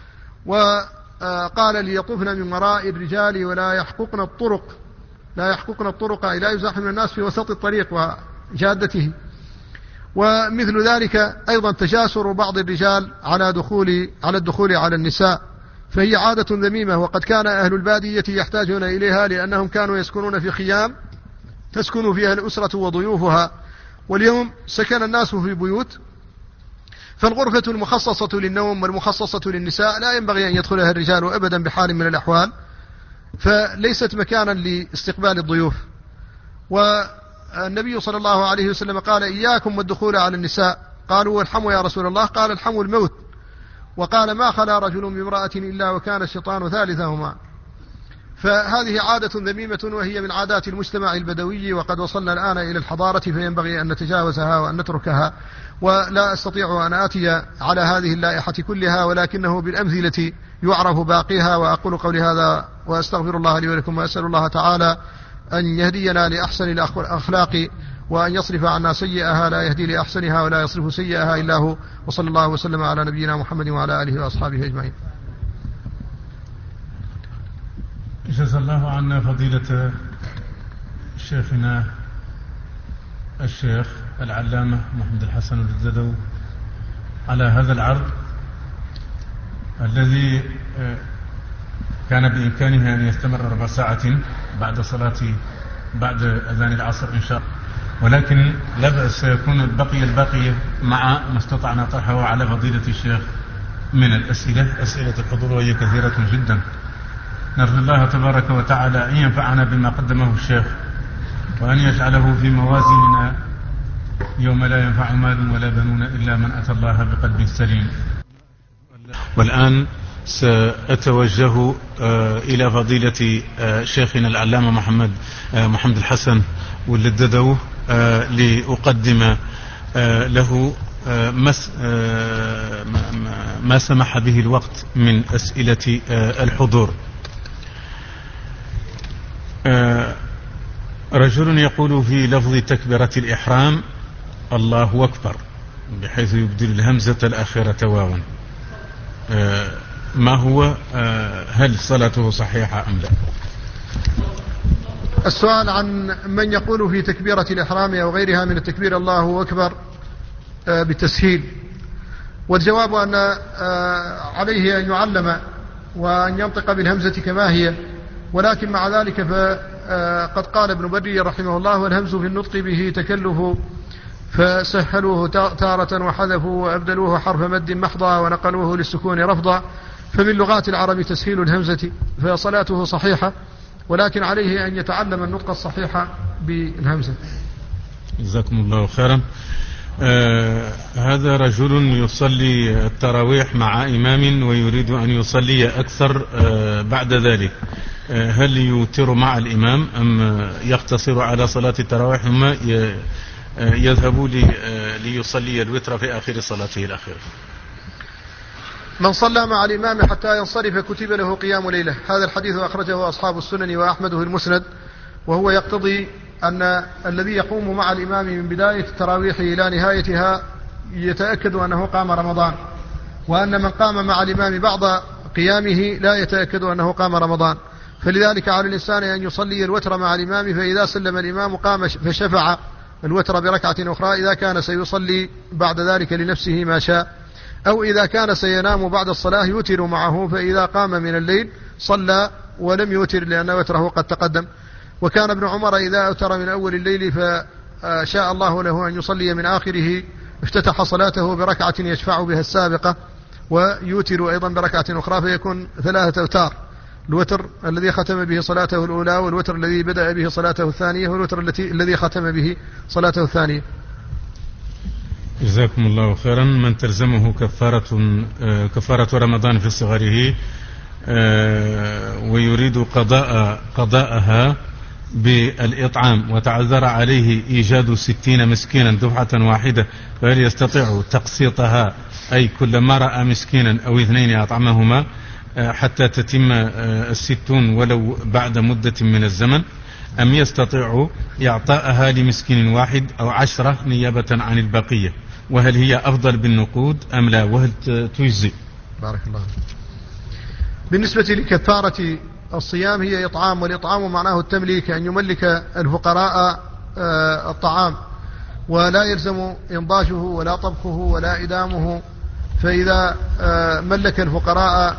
وقال ليطوفن من وراء الرجال ولا يحققن الطرق أي لا يزاحمن الناس في وسط الطريق وجادته. ومثل ذلك أيضا تجاسر بعض الرجال على الدخول على النساء، فهي عادة ذميمة، وقد كان أهل البادية يحتاجون إليها لأنهم كانوا يسكنون في خيام تسكن فيها الأسرة وضيوفها، واليوم سكن الناس في بيوت، فالغرفة المخصصة للنوم والمخصصة للنساء لا ينبغي أن يدخلها الرجال أبدا بحال من الأحوال، فليست مكانا لاستقبال الضيوف. والنبي صلى الله عليه وسلم قال إياكم والدخول على النساء، قالوا والحم يا رسول الله؟ قال الحم الموت. وقال ما خلا رجل بامرأة إلا وكان الشيطان ثالثهما. فهذه عادة ذميمة وهي من عادات المجتمع البدوي، وقد وصلنا الآن إلى الحضارة، فينبغي أن نتجاوزها وأن نتركها. ولا أستطيع أن آتي على هذه اللائحة كلها، ولكنه بالأمثلة يعرف باقيها. وأقول قولي هذا وأستغفر الله لي ولكم، وأسأل الله تعالى أن يهدينا لأحسن الأخلاق وأن يصرف عنا سيئها، لا يهدي لأحسنها ولا يصرف سيئها إلا هو. وصلى الله وسلم على نبينا محمد وعلى آله وأصحابه أجمعين. جزا الله عنا فضيلة شيخنا الشيخ العلامة محمد الحسن الددو على هذا العرض الذي كان بإمكانه أن يستمر 4 ساعات بعد أذان العصر إن شاء الله، ولكن لا بأس سيكون البقية مع ما استطعنا طرحه على فضيلة الشيخ من أسئلة الحضور، وهي كثيرة جدا. نرجو الله تبارك وتعالى أن ينفعنا بما قدمه الشيخ، وأن يجعله في موازيننا يوم لا ينفع مال ولا بنون إلا من أتى الله بقلب سليم. والآن سأتوجه إلى فضيلة شيخنا العلامة محمد الحسن والددو لأقدم له ما سمح به الوقت من أسئلة الحضور. رجل يقول في لفظ تكبيرة الإحرام الله أكبر بحيث يبدل الهمزة الأخيرة واوا، ما هو هل صلاته صحيحة أم لا؟ السؤال عن من يقول في تكبيرة الإحرام أو غيرها من التكبير الله أكبر بالتسهيل، والجواب أن عليه أن يعلم وأن ينطق بالهمزة كما هي، ولكن مع ذلك فقد قال ابن بري رحمه الله: والهمز في النطق به تكلف، فسهلوه تارة وحذفوا وأبدلوه حرف مد محضا ونقلوه للسكون رفضا، فمن لغات العرب تسهيل الهمزة، فصلاته صحيحة، ولكن عليه أن يتعلم النطق الصحيح بالهمزة. جزاكم الله خيرا. هذا رجل يصلي التراويح مع إمام ويريد أن يصلي أكثر بعد ذلك، هل يوتر مع الإمام أم يقتصر على صلاة التراويح ثم يذهب ليصلي الوتر في آخر صلاته الأخيرة؟ من صلى مع الإمام حتى ينصرف كتب له قيام ليلة. هذا الحديث أخرجه أصحاب السنن وأحمد في المسند، وهو يقتضي أن الذي يقوم مع الإمام من بداية التراويح إلى نهايتها يتأكد أنه قام رمضان، وأن من قام مع الإمام بعض قيامه لا يتأكد أنه قام رمضان، فلذلك على الإنسان أن يصلي الوتر مع الإمام، فإذا سلم الإمام قام فشفع الوتر بركعة أخرى إذا كان سيصلي بعد ذلك لنفسه ما شاء، أو إذا كان سينام بعد الصلاة يوتر معه، فإذا قام من الليل صلى ولم يوتر لأن وتره قد تقدم. وكان ابن عمر إذا أوتر من أول الليل فشاء الله له أن يصلي من آخره افتتح صلاته بركعة يشفع بها السابقة، ويوتر أيضا بركعة أخرى، فيكون 3 أوتار: الوتر الذي ختم به صلاته الأولى، والوتر الذي بدأ به صلاته الثانية، والوتر الذي ختم به صلاته الثانية. جزاكم الله خيرا. من تلزمه كفارة رمضان في صغره ويريد قضاءها بالإطعام، وتعذر عليه إيجاد 60 مسكينا دفعة واحدة، فهل يستطيع تقسيطها، أي كلما رأى مسكينا أو 2 أطعمهما حتى تتم 60 ولو بعد مدة من الزمن، أم يستطيع إعطاءها لمسكين واحد أو 10 نيابة عن البقية؟ وهل هي أفضل بالنقود أم لا؟ وهل تجزي؟ بارك الله. بالنسبة لكفارة الصيام هي إطعام، والإطعام معناه التمليك، أن يملك الفقراء الطعام، ولا يلزم إنضاجه ولا طبخه ولا إدامه، فإذا ملك الفقراء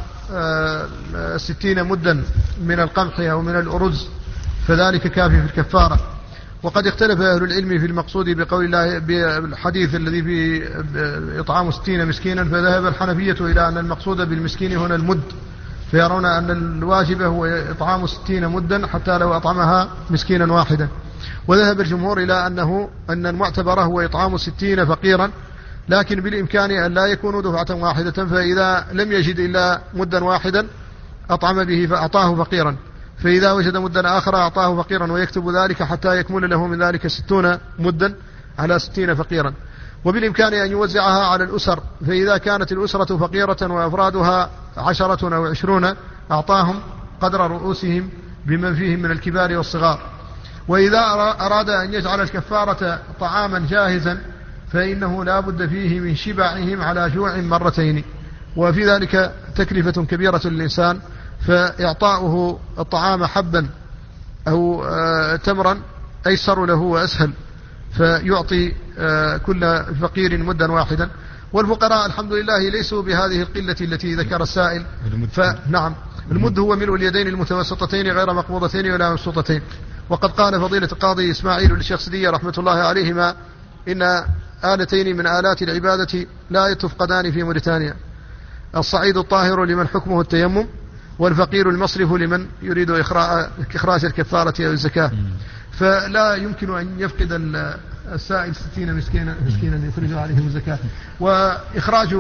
60 مدا من القمح أو من الأرز فذلك كافي في الكفارة. وقد اختلف أهل العلم في المقصود بقول الله بالحديث الذي في إطعام 60 مسكينا، فذهب الحنفية إلى أن المقصود بالمسكين هنا المد، فيرون أن الواجب هو إطعام 60 مدا حتى لو أطعمها مسكينا واحدا. وذهب الجمهور إلى أن المعتبر هو إطعام 60 فقيرا، لكن بالإمكان أن لا يكونوا دفعة واحدة، فإذا لم يجد إلا مدا واحدا أطعم به فأعطاه فقيرا، فإذا وجد مدا آخر أعطاه فقيرا، ويكتب ذلك حتى يكمل له من ذلك 60 مدا على 60 فقيرا. وبالإمكان أن يوزعها على الأسر، فإذا كانت الأسرة فقيرة وأفرادها 10 أو 20 أعطاهم قدر رؤوسهم بمن فيهم من الكبار والصغار. وإذا أراد أن يجعل الكفارة طعاما جاهزا فإنه لا بد فيه من شبعهم على جوع مرتين، وفي ذلك تكلفة كبيرة للإنسان، فإعطاؤه الطعام حبا أو تمرا أيسر له وأسهل، فيعطي كل فقير مدا واحدا. والفقراء الحمد لله ليسوا بهذه القلة التي ذكر السائل، فنعم المد هو ملء اليدين المتوسطتين غير مقبوضتين ولا مبسوطتين. وقد قال فضيلة القاضي إسماعيل للشيخ سدية رحمة الله عليهما: إن آلتين من آلات العبادة لا تفقدان في موريتانيا: الصعيد الطاهر لمن حكمه التيمم، والفقير المصرف لمن يريد إخراج الكفارة أو الزكاة. فلا يمكن أن يفقد السائل 60 مسكينا يخرج عليهم الزكاة. وإخراج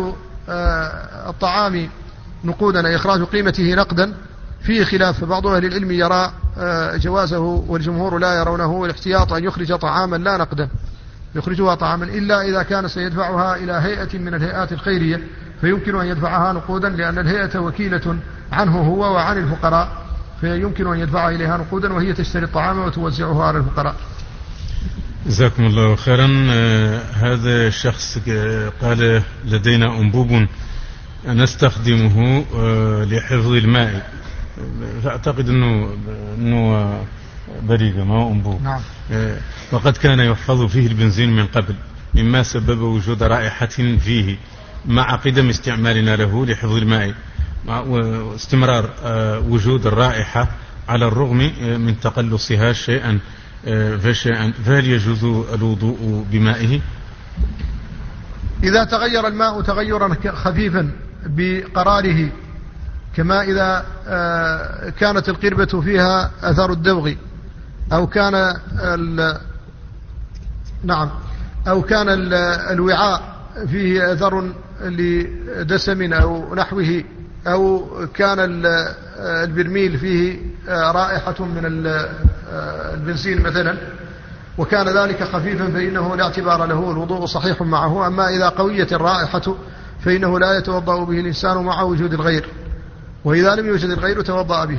الطعام نقودا، إخراج قيمته نقدا، فيه خلاف، فبعض أهل العلم يرى جوازه والجمهور لا يرونه، والاحتياط أن يخرج طعاما لا نقدا، يخرجها طعاما إلا إذا كان سيدفعها إلى هيئة من الهيئات الخيرية، فيمكن أن يدفعها نقودا، لأن الهيئة وكيلة عنه هو وعن الفقراء، فيمكن أن يدفع إليها نقودا وهي تشتري الطعام وتوزعها على الفقراء. جزاكم الله خيرا. هذا الشخص قال: لدينا أنبوب نستخدمه لحفظ الماء، فأعتقد أنه بريقة ماء أنبوب. نعم. وقد كان يحفظ فيه البنزين من قبل مما سبب وجود رائحة فيه مع قدم استعمالنا له لحفظ الماء واستمرار وجود الرائحة على الرغم من تقلصها شيئا فشيئا، فهل يجوز الوضوء بمائه؟ إذا تغير الماء تغيرا خفيفا بقراره، كما إذا كانت القربة فيها أثر الدوغ أو كان الوعاء فيه أثر لدسم أو نحوه، أو كان البرميل فيه رائحة من البنزين مثلا وكان ذلك خفيفا فإنه لا اعتبار له، الوضوء صحيح معه. أما إذا قويت الرائحة فإنه لا يتوضأ به الإنسان مع وجود الغير، وإذا لم يوجد الغير توضأ به.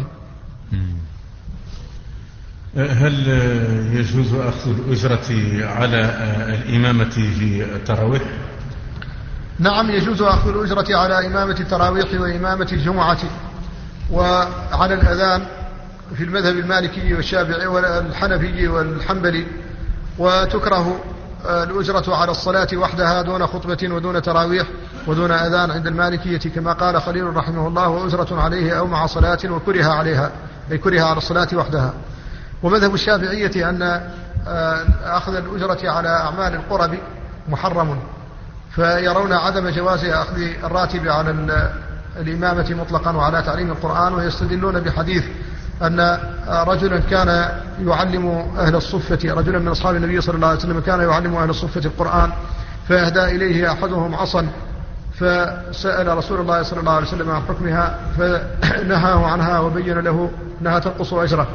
هل يجوز أخذ الأجرة على الإمامة في التراويح؟ نعم، يجوز أخذ الأجرة على إمامة التراويح وإمامة الجمعة وعلى الأذان في المذهب المالكي والشافعي والحنفي والحنبلي، وتكره الأجرة على الصلاة وحدها دون خطبة ودون تراويح ودون أذان عند المالكية كما قال خليل رحمه الله، وأجرة عليه أو مع صلاة وكره عليها، أي كره على الصلاة وحدها. ومذهب الشافعية أن أخذ الأجرة على أعمال القرب محرم، فيرون عدم جواز أخذ الراتب على الإمامة مطلقا وعلى تعليم القرآن، ويستدلون بحديث أن رجلا كان يعلم أهل الصفة، رجلا من أصحاب النبي صلى الله عليه وسلم كان يعلم أهل الصفة القرآن، فأهدى إليه أحدهم عصا، فسأل رسول الله صلى الله عليه وسلم عن حكمها فنهاه عنها وبين له أنها تنقص أجره.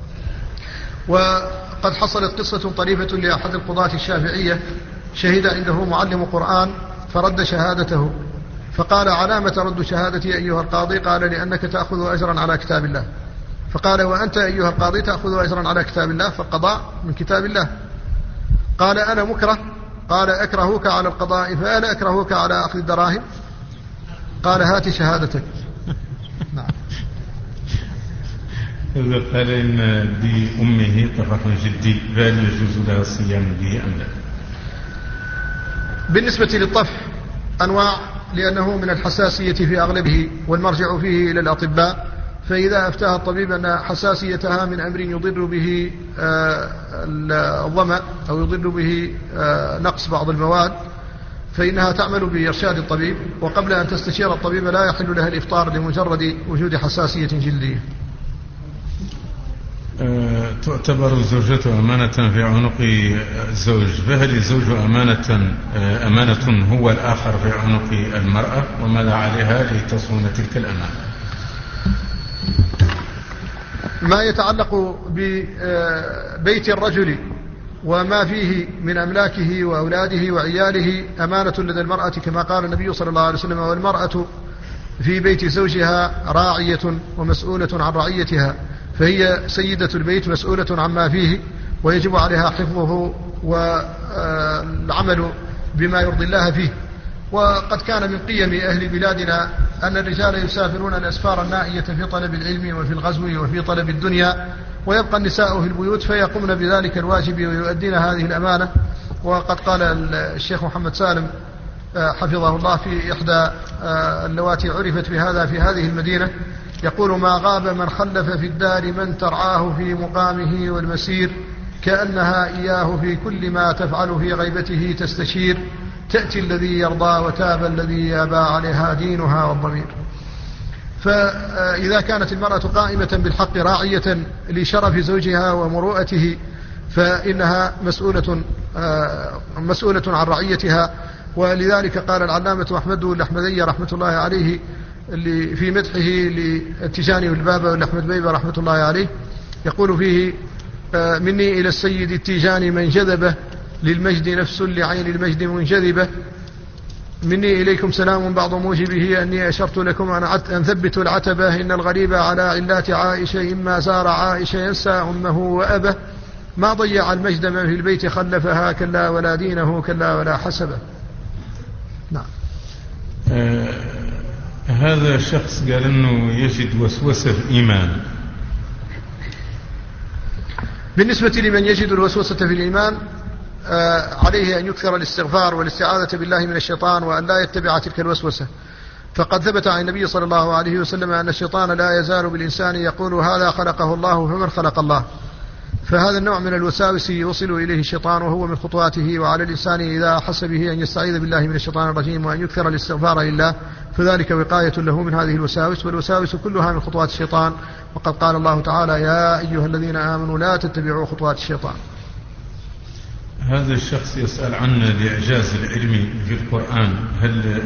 وقد حصلت قصة طريفة لأحد القضاة الشافعية، شهد عنده معلم قرآن فرد شهادته، فقال علامة رد شهادتي أيها القاضي؟ قال لأنك تأخذ أجرا على كتاب الله. فقال وأنت أيها القاضي تأخذ أجرا على كتاب الله؟ فالقضاء من كتاب الله. قال أنا مكره. قال أكرهوك على القضاء فأنا أكرهوك على أخذ الدراهم؟ قال هات شهادتك. نعم. إذا قال إن بأمه طفح جدي فهل يجوز لها الصيام به أم لا؟ بالنسبة للطفح أنواع، لأنه من الحساسية في أغلبه والمرجع فيه إلى الأطباء، فإذا أفتاها الطبيب أن حساسيتها من أمر يضر به الظمأ أو يضر به نقص بعض المواد فإنها تعمل بإرشاد الطبيب، وقبل أن تستشير الطبيب لا يحل لها الإفطار لمجرد وجود حساسية جلدية. تعتبر الزوجة أمانة في عنق الزوج، فهل الزوج أمانة هو الآخر في عنق المرأة، وماذا عليها لتصون تلك الأمانة؟ ما يتعلق ببيت الرجل وما فيه من أملاكه وأولاده وعياله أمانة لدى المرأة كما قال النبي صلى الله عليه وسلم، والمرأة في بيت زوجها راعية ومسؤولة عن رعيتها، فهي سيدة البيت مسؤولة عما فيه، ويجب عليها حفظه والعمل بما يرضي الله فيه. وقد كان من قيم أهل بلادنا أن الرجال يسافرون الأسفار النائية في طلب العلم وفي الغزو وفي طلب الدنيا، ويبقى النساء في البيوت فيقومن بذلك الواجب ويؤدين هذه الأمانة. وقد قال الشيخ محمد سالم حفظه الله في إحدى اللواتي عرفت بهذا في هذه المدينة، يقول ما غاب من خلف في الدار من ترعاه في مقامه والمسير، كأنها إياه في كل ما تفعل في غيبته تستشير، تأتي الذي يرضى وتاب الذي يابى عليها دينها والضمير. فإذا كانت المرأة قائمة بالحق راعية لشرف زوجها ومروءته فإنها مسؤولة عن رعيتها. ولذلك قال العلامة أحمد الأحمدي رحمة الله عليه اللي في مدحه للتجاني والبابا والأحمد بيبة رحمة الله عليه، يقول فيه مني إلى السيد التجاني من جذبه، للمجد نفس لعين المجد منجذبة، مني إليكم سلام بعض موجبه أني أشرت لكم أن ثبتوا العتبة، إن الغريب على علات عائشة إما زار عائشة ينسى أمه وأبه، ما ضيع المجد من في البيت خلفها، كلا ولا دينه كلا ولا حسبه. نعم. هذا الشخص قال أنه يجد وسوسة في إيمان، بالنسبة لمن يجد الوسوسة في الإيمان عليه أن يكثر الاستغفار والاستعاذة بالله من الشيطان وأن لا يتبع تلك الوسوسة، فقد ثبت عن النبي صلى الله عليه وسلم أن الشيطان لا يزال بالإنسان يقول هذا خلقه الله فمن خلق الله. فهذا النوع من الوساوس يوصل إليه الشيطان وهو من خطواته، وعلى الإنسان إذا أحس به أن يستعيذ بالله من الشيطان الرجيم وأن يكثر الاستغفار لله، فذلك وقاية له من هذه الوساوس، والوساوس كلها من خطوات الشيطان. وقد قال الله تعالى يا أيها الذين آمنوا لا تتبعوا خطوات الشيطان. هذا الشخص يسأل عن الإعجاز العلمي في القرآن، هل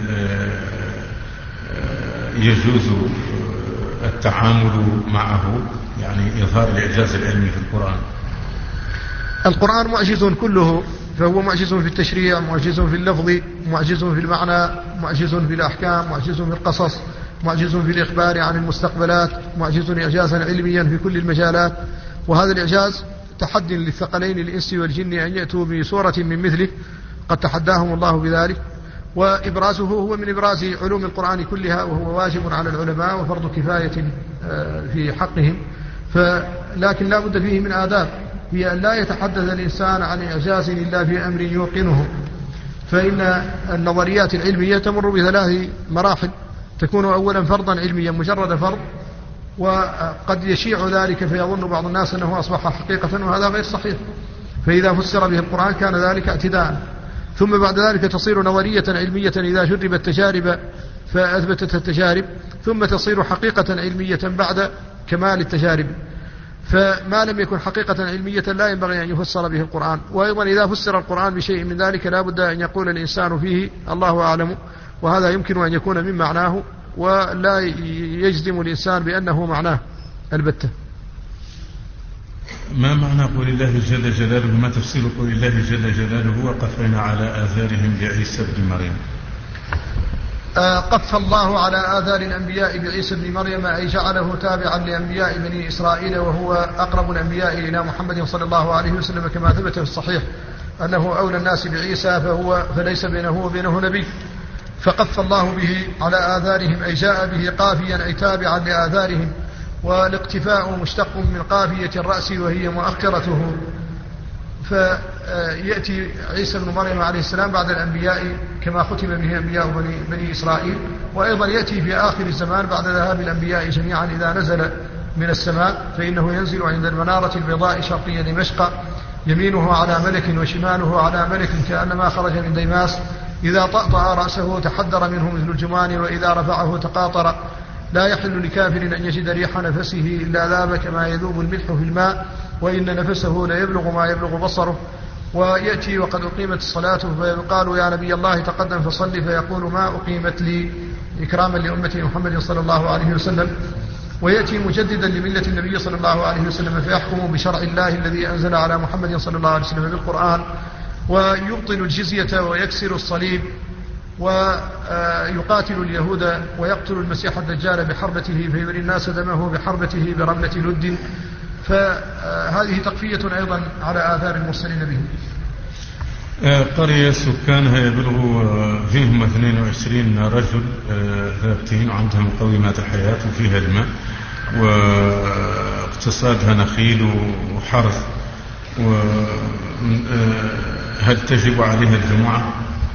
يجوز التعامل معه، يعني إظهار الإعجاز العلمي في القرآن؟ القرآن معجز كله، فهو معجز في التشريع، معجز في اللفظ، معجز في المعنى، معجز في الأحكام، معجز في القصص، معجز في الإخبار عن المستقبلات، معجز إعجازا علميا في كل المجالات. وهذا الإعجاز تحد للثقلين الإنس والجن أن يأتوا بسورة من مثله، قد تحداهم الله بذلك، وإبرازه هو من إبراز علوم القرآن كلها، وهو واجب على العلماء وفرض كفاية في حقهم، لكن لا بد فيه من آداب، هي أن لا يتحدث الإنسان عن إعجاز إلا في أمر يوقنه. فإن النظريات العلمية تمر بثلاث مراحل، تكون أولا فرضا علميا مجرد فرض، وقد يشيع ذلك فيظن بعض الناس أنه أصبح حقيقة، وهذا غير صحيح، فإذا فسر به القرآن كان ذلك اعتداء. ثم بعد ذلك تصير نظرية علمية إذا جربت تجارب فأثبتت التجارب، ثم تصير حقيقة علمية بعد كمال التجارب. فما لم يكن حقيقة علمية لا ينبغي أن يفسر به القرآن. وأيضا إذا فسر القرآن بشيء من ذلك لا بد أن يقول الإنسان فيه الله أعلم، وهذا يمكن أن يكون من معناه، ولا يجزم الإنسان بأنه معناه البتة. ما معنى قول الله جل جلاله، ما تفسير قول الله جل جلاله وقفنا على آثارهم بعيسى بن مريم؟ قف الله على آثار الأنبياء بعيسى بن مريم، أي جعله تابعا لأنبياء بني إسرائيل، وهو أقرب الأنبياء إلى محمد صلى الله عليه وسلم، كما ثبت في الصحيح أنه أولى الناس بعيسى فليس بينه وبينه نبي. فقف الله به على آثارهم، أي جاء به قافيا أي تابعا لآثارهم، والاقتفاء مشتق من قافية الرأس وهي مؤخرته. فيأتي عيسى بن مريم عليه السلام بعد الأنبياء كما ختم به أنبياء بني إسرائيل، وأيضا يأتي في آخر الزمان بعد ذهاب الأنبياء جميعا إذا نزل من السماء، فإنه ينزل عند المنارة البيضاء شرقي دمشق، يمينه على ملك وشماله على ملك كأنما خرج من ديماس، إذا طأطأ رأسه تحدر منه مثل الجمان، وإذا رفعه تقاطر. لا يحل لكافر أن يجد ريح نفسه إلا ذاب كما يذوب الملح في الماء، وإن نفسه ليبلغ ما يبلغ بصره. ويأتي وقد أقيمت الصلاة فيقال يا نبي الله تقدم فصل، فيقول ما أقيمت لي، إكراما لأمة محمد صلى الله عليه وسلم. ويأتي مجددا لملة النبي صلى الله عليه وسلم فيحكم بشرع الله الذي أنزل على محمد صلى الله عليه وسلم بالقرآن، ويبطل الجزية ويكسر الصليب، ويقاتل اليهود ويقتل المسيح الدجال بحربته، فيوري الناس دمه بحربته برملة لد. فهذه تقفية أيضا على آثار المرسلين به. قرية سكانها يبلغ فيهم 22 رجل ثابتين، وعندهم مقومات الحياة وفيها الماء واقتصادها نخيل وحرث. هل تجب عليها الجمعة؟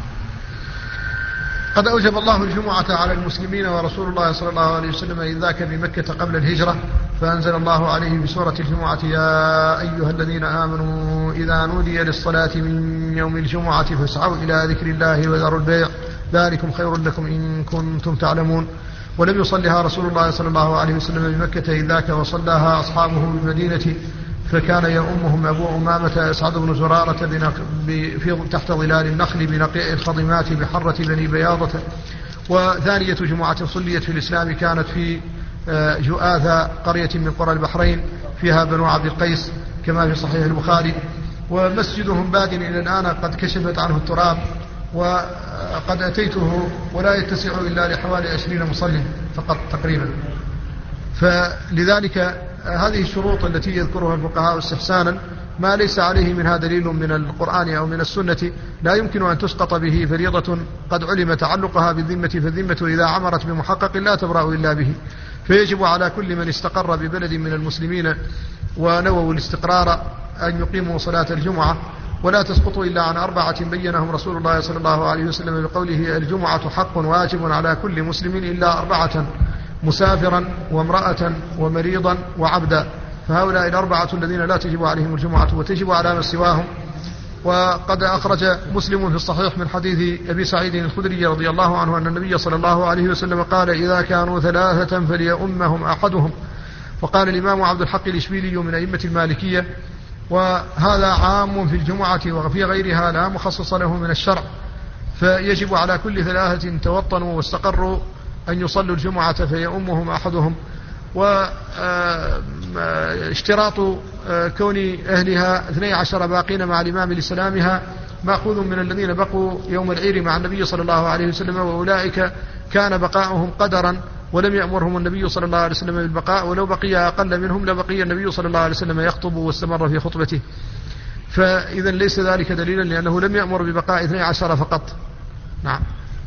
قد أوجب الله الجمعة على المسلمين، ورسول الله صلى الله عليه وسلم إذ ذاك بمكة قبل الهجرة، فأنزل الله عليه بسورة الجمعة يا أيها الذين آمنوا إذا نودي للصلاة من يوم الجمعة فاسعوا إلى ذكر الله وذروا البيع ذلكم خير لكم إن كنتم تعلمون. ولم يصلها رسول الله صلى الله عليه وسلم بمكة إذ ذاك، وصلىها أصحابه بالمدينة، فكان يؤمهم أبو أمامة أسعد بن زرارة تحت ظلال النخل بنقيع الخضمات بحرة بني بياضة. وثانية جمعة صليت في الإسلام كانت في جؤاثة، قرية من قرى البحرين، فيها بنو عبد القيس كما في صحيح البخاري. ومسجدهم باد إلى الآن قد كشفت عنه التراب، وقد أتيته ولا يتسع إلا لحوالي 20 مصلٍ فقط تقريبا. فلذلك هذه الشروط التي يذكرها الفقهاء استحسانا ما ليس عليه منها دليل من القرآن أو من السنة لا يمكن أن تسقط به فريضة قد علم تعلقها بالذمة، فالذمة إذا عمرت بمحقق لا تبرأ إلا به. فيجب على كل من استقر ببلد من المسلمين ونووا الاستقرار أن يقيموا صلاة الجمعة، ولا تسقط إلا عن 4 بينهم رسول الله صلى الله عليه وسلم بقوله: الجمعة حق واجب على كل مسلم إلا 4: مسافرا وامرأة ومريضا وعبدا. فهؤلاء 4 الذين لا تجب عليهم الجمعة وتجب على من سواهم. وقد أخرج مسلم في الصحيح من حديث أبي سعيد الخدري رضي الله عنه أن النبي صلى الله عليه وسلم قال: إذا كانوا 3 فليؤمهم أحدهم. وقال الإمام عبد الحق الإشبيلي من أئمة المالكية: وهذا عام في الجمعة وفي غيرها لا مخصص له من الشرع، فيجب على كل 3 توطنوا واستقروا أن يصلوا الجمعة فيؤمهم أحدهم. واشتراط كون أهلها 12 باقين مع الإمام لسلامها مأخوذ من الذين بقوا يوم العير مع النبي صلى الله عليه وسلم، وأولئك كان بقاؤهم قدرا ولم يأمرهم النبي صلى الله عليه وسلم بالبقاء، ولو بقي أقل منهم لبقي النبي صلى الله عليه وسلم يخطب واستمر في خطبته. فإذا ليس ذلك دليلا، لأنه لم يأمر ببقاء 12 فقط. نعم.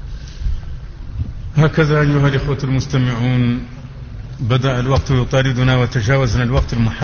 هكذا أيها الإخوة المستمعون بدأ الوقت يطاردنا وتجاوزنا الوقت المحدد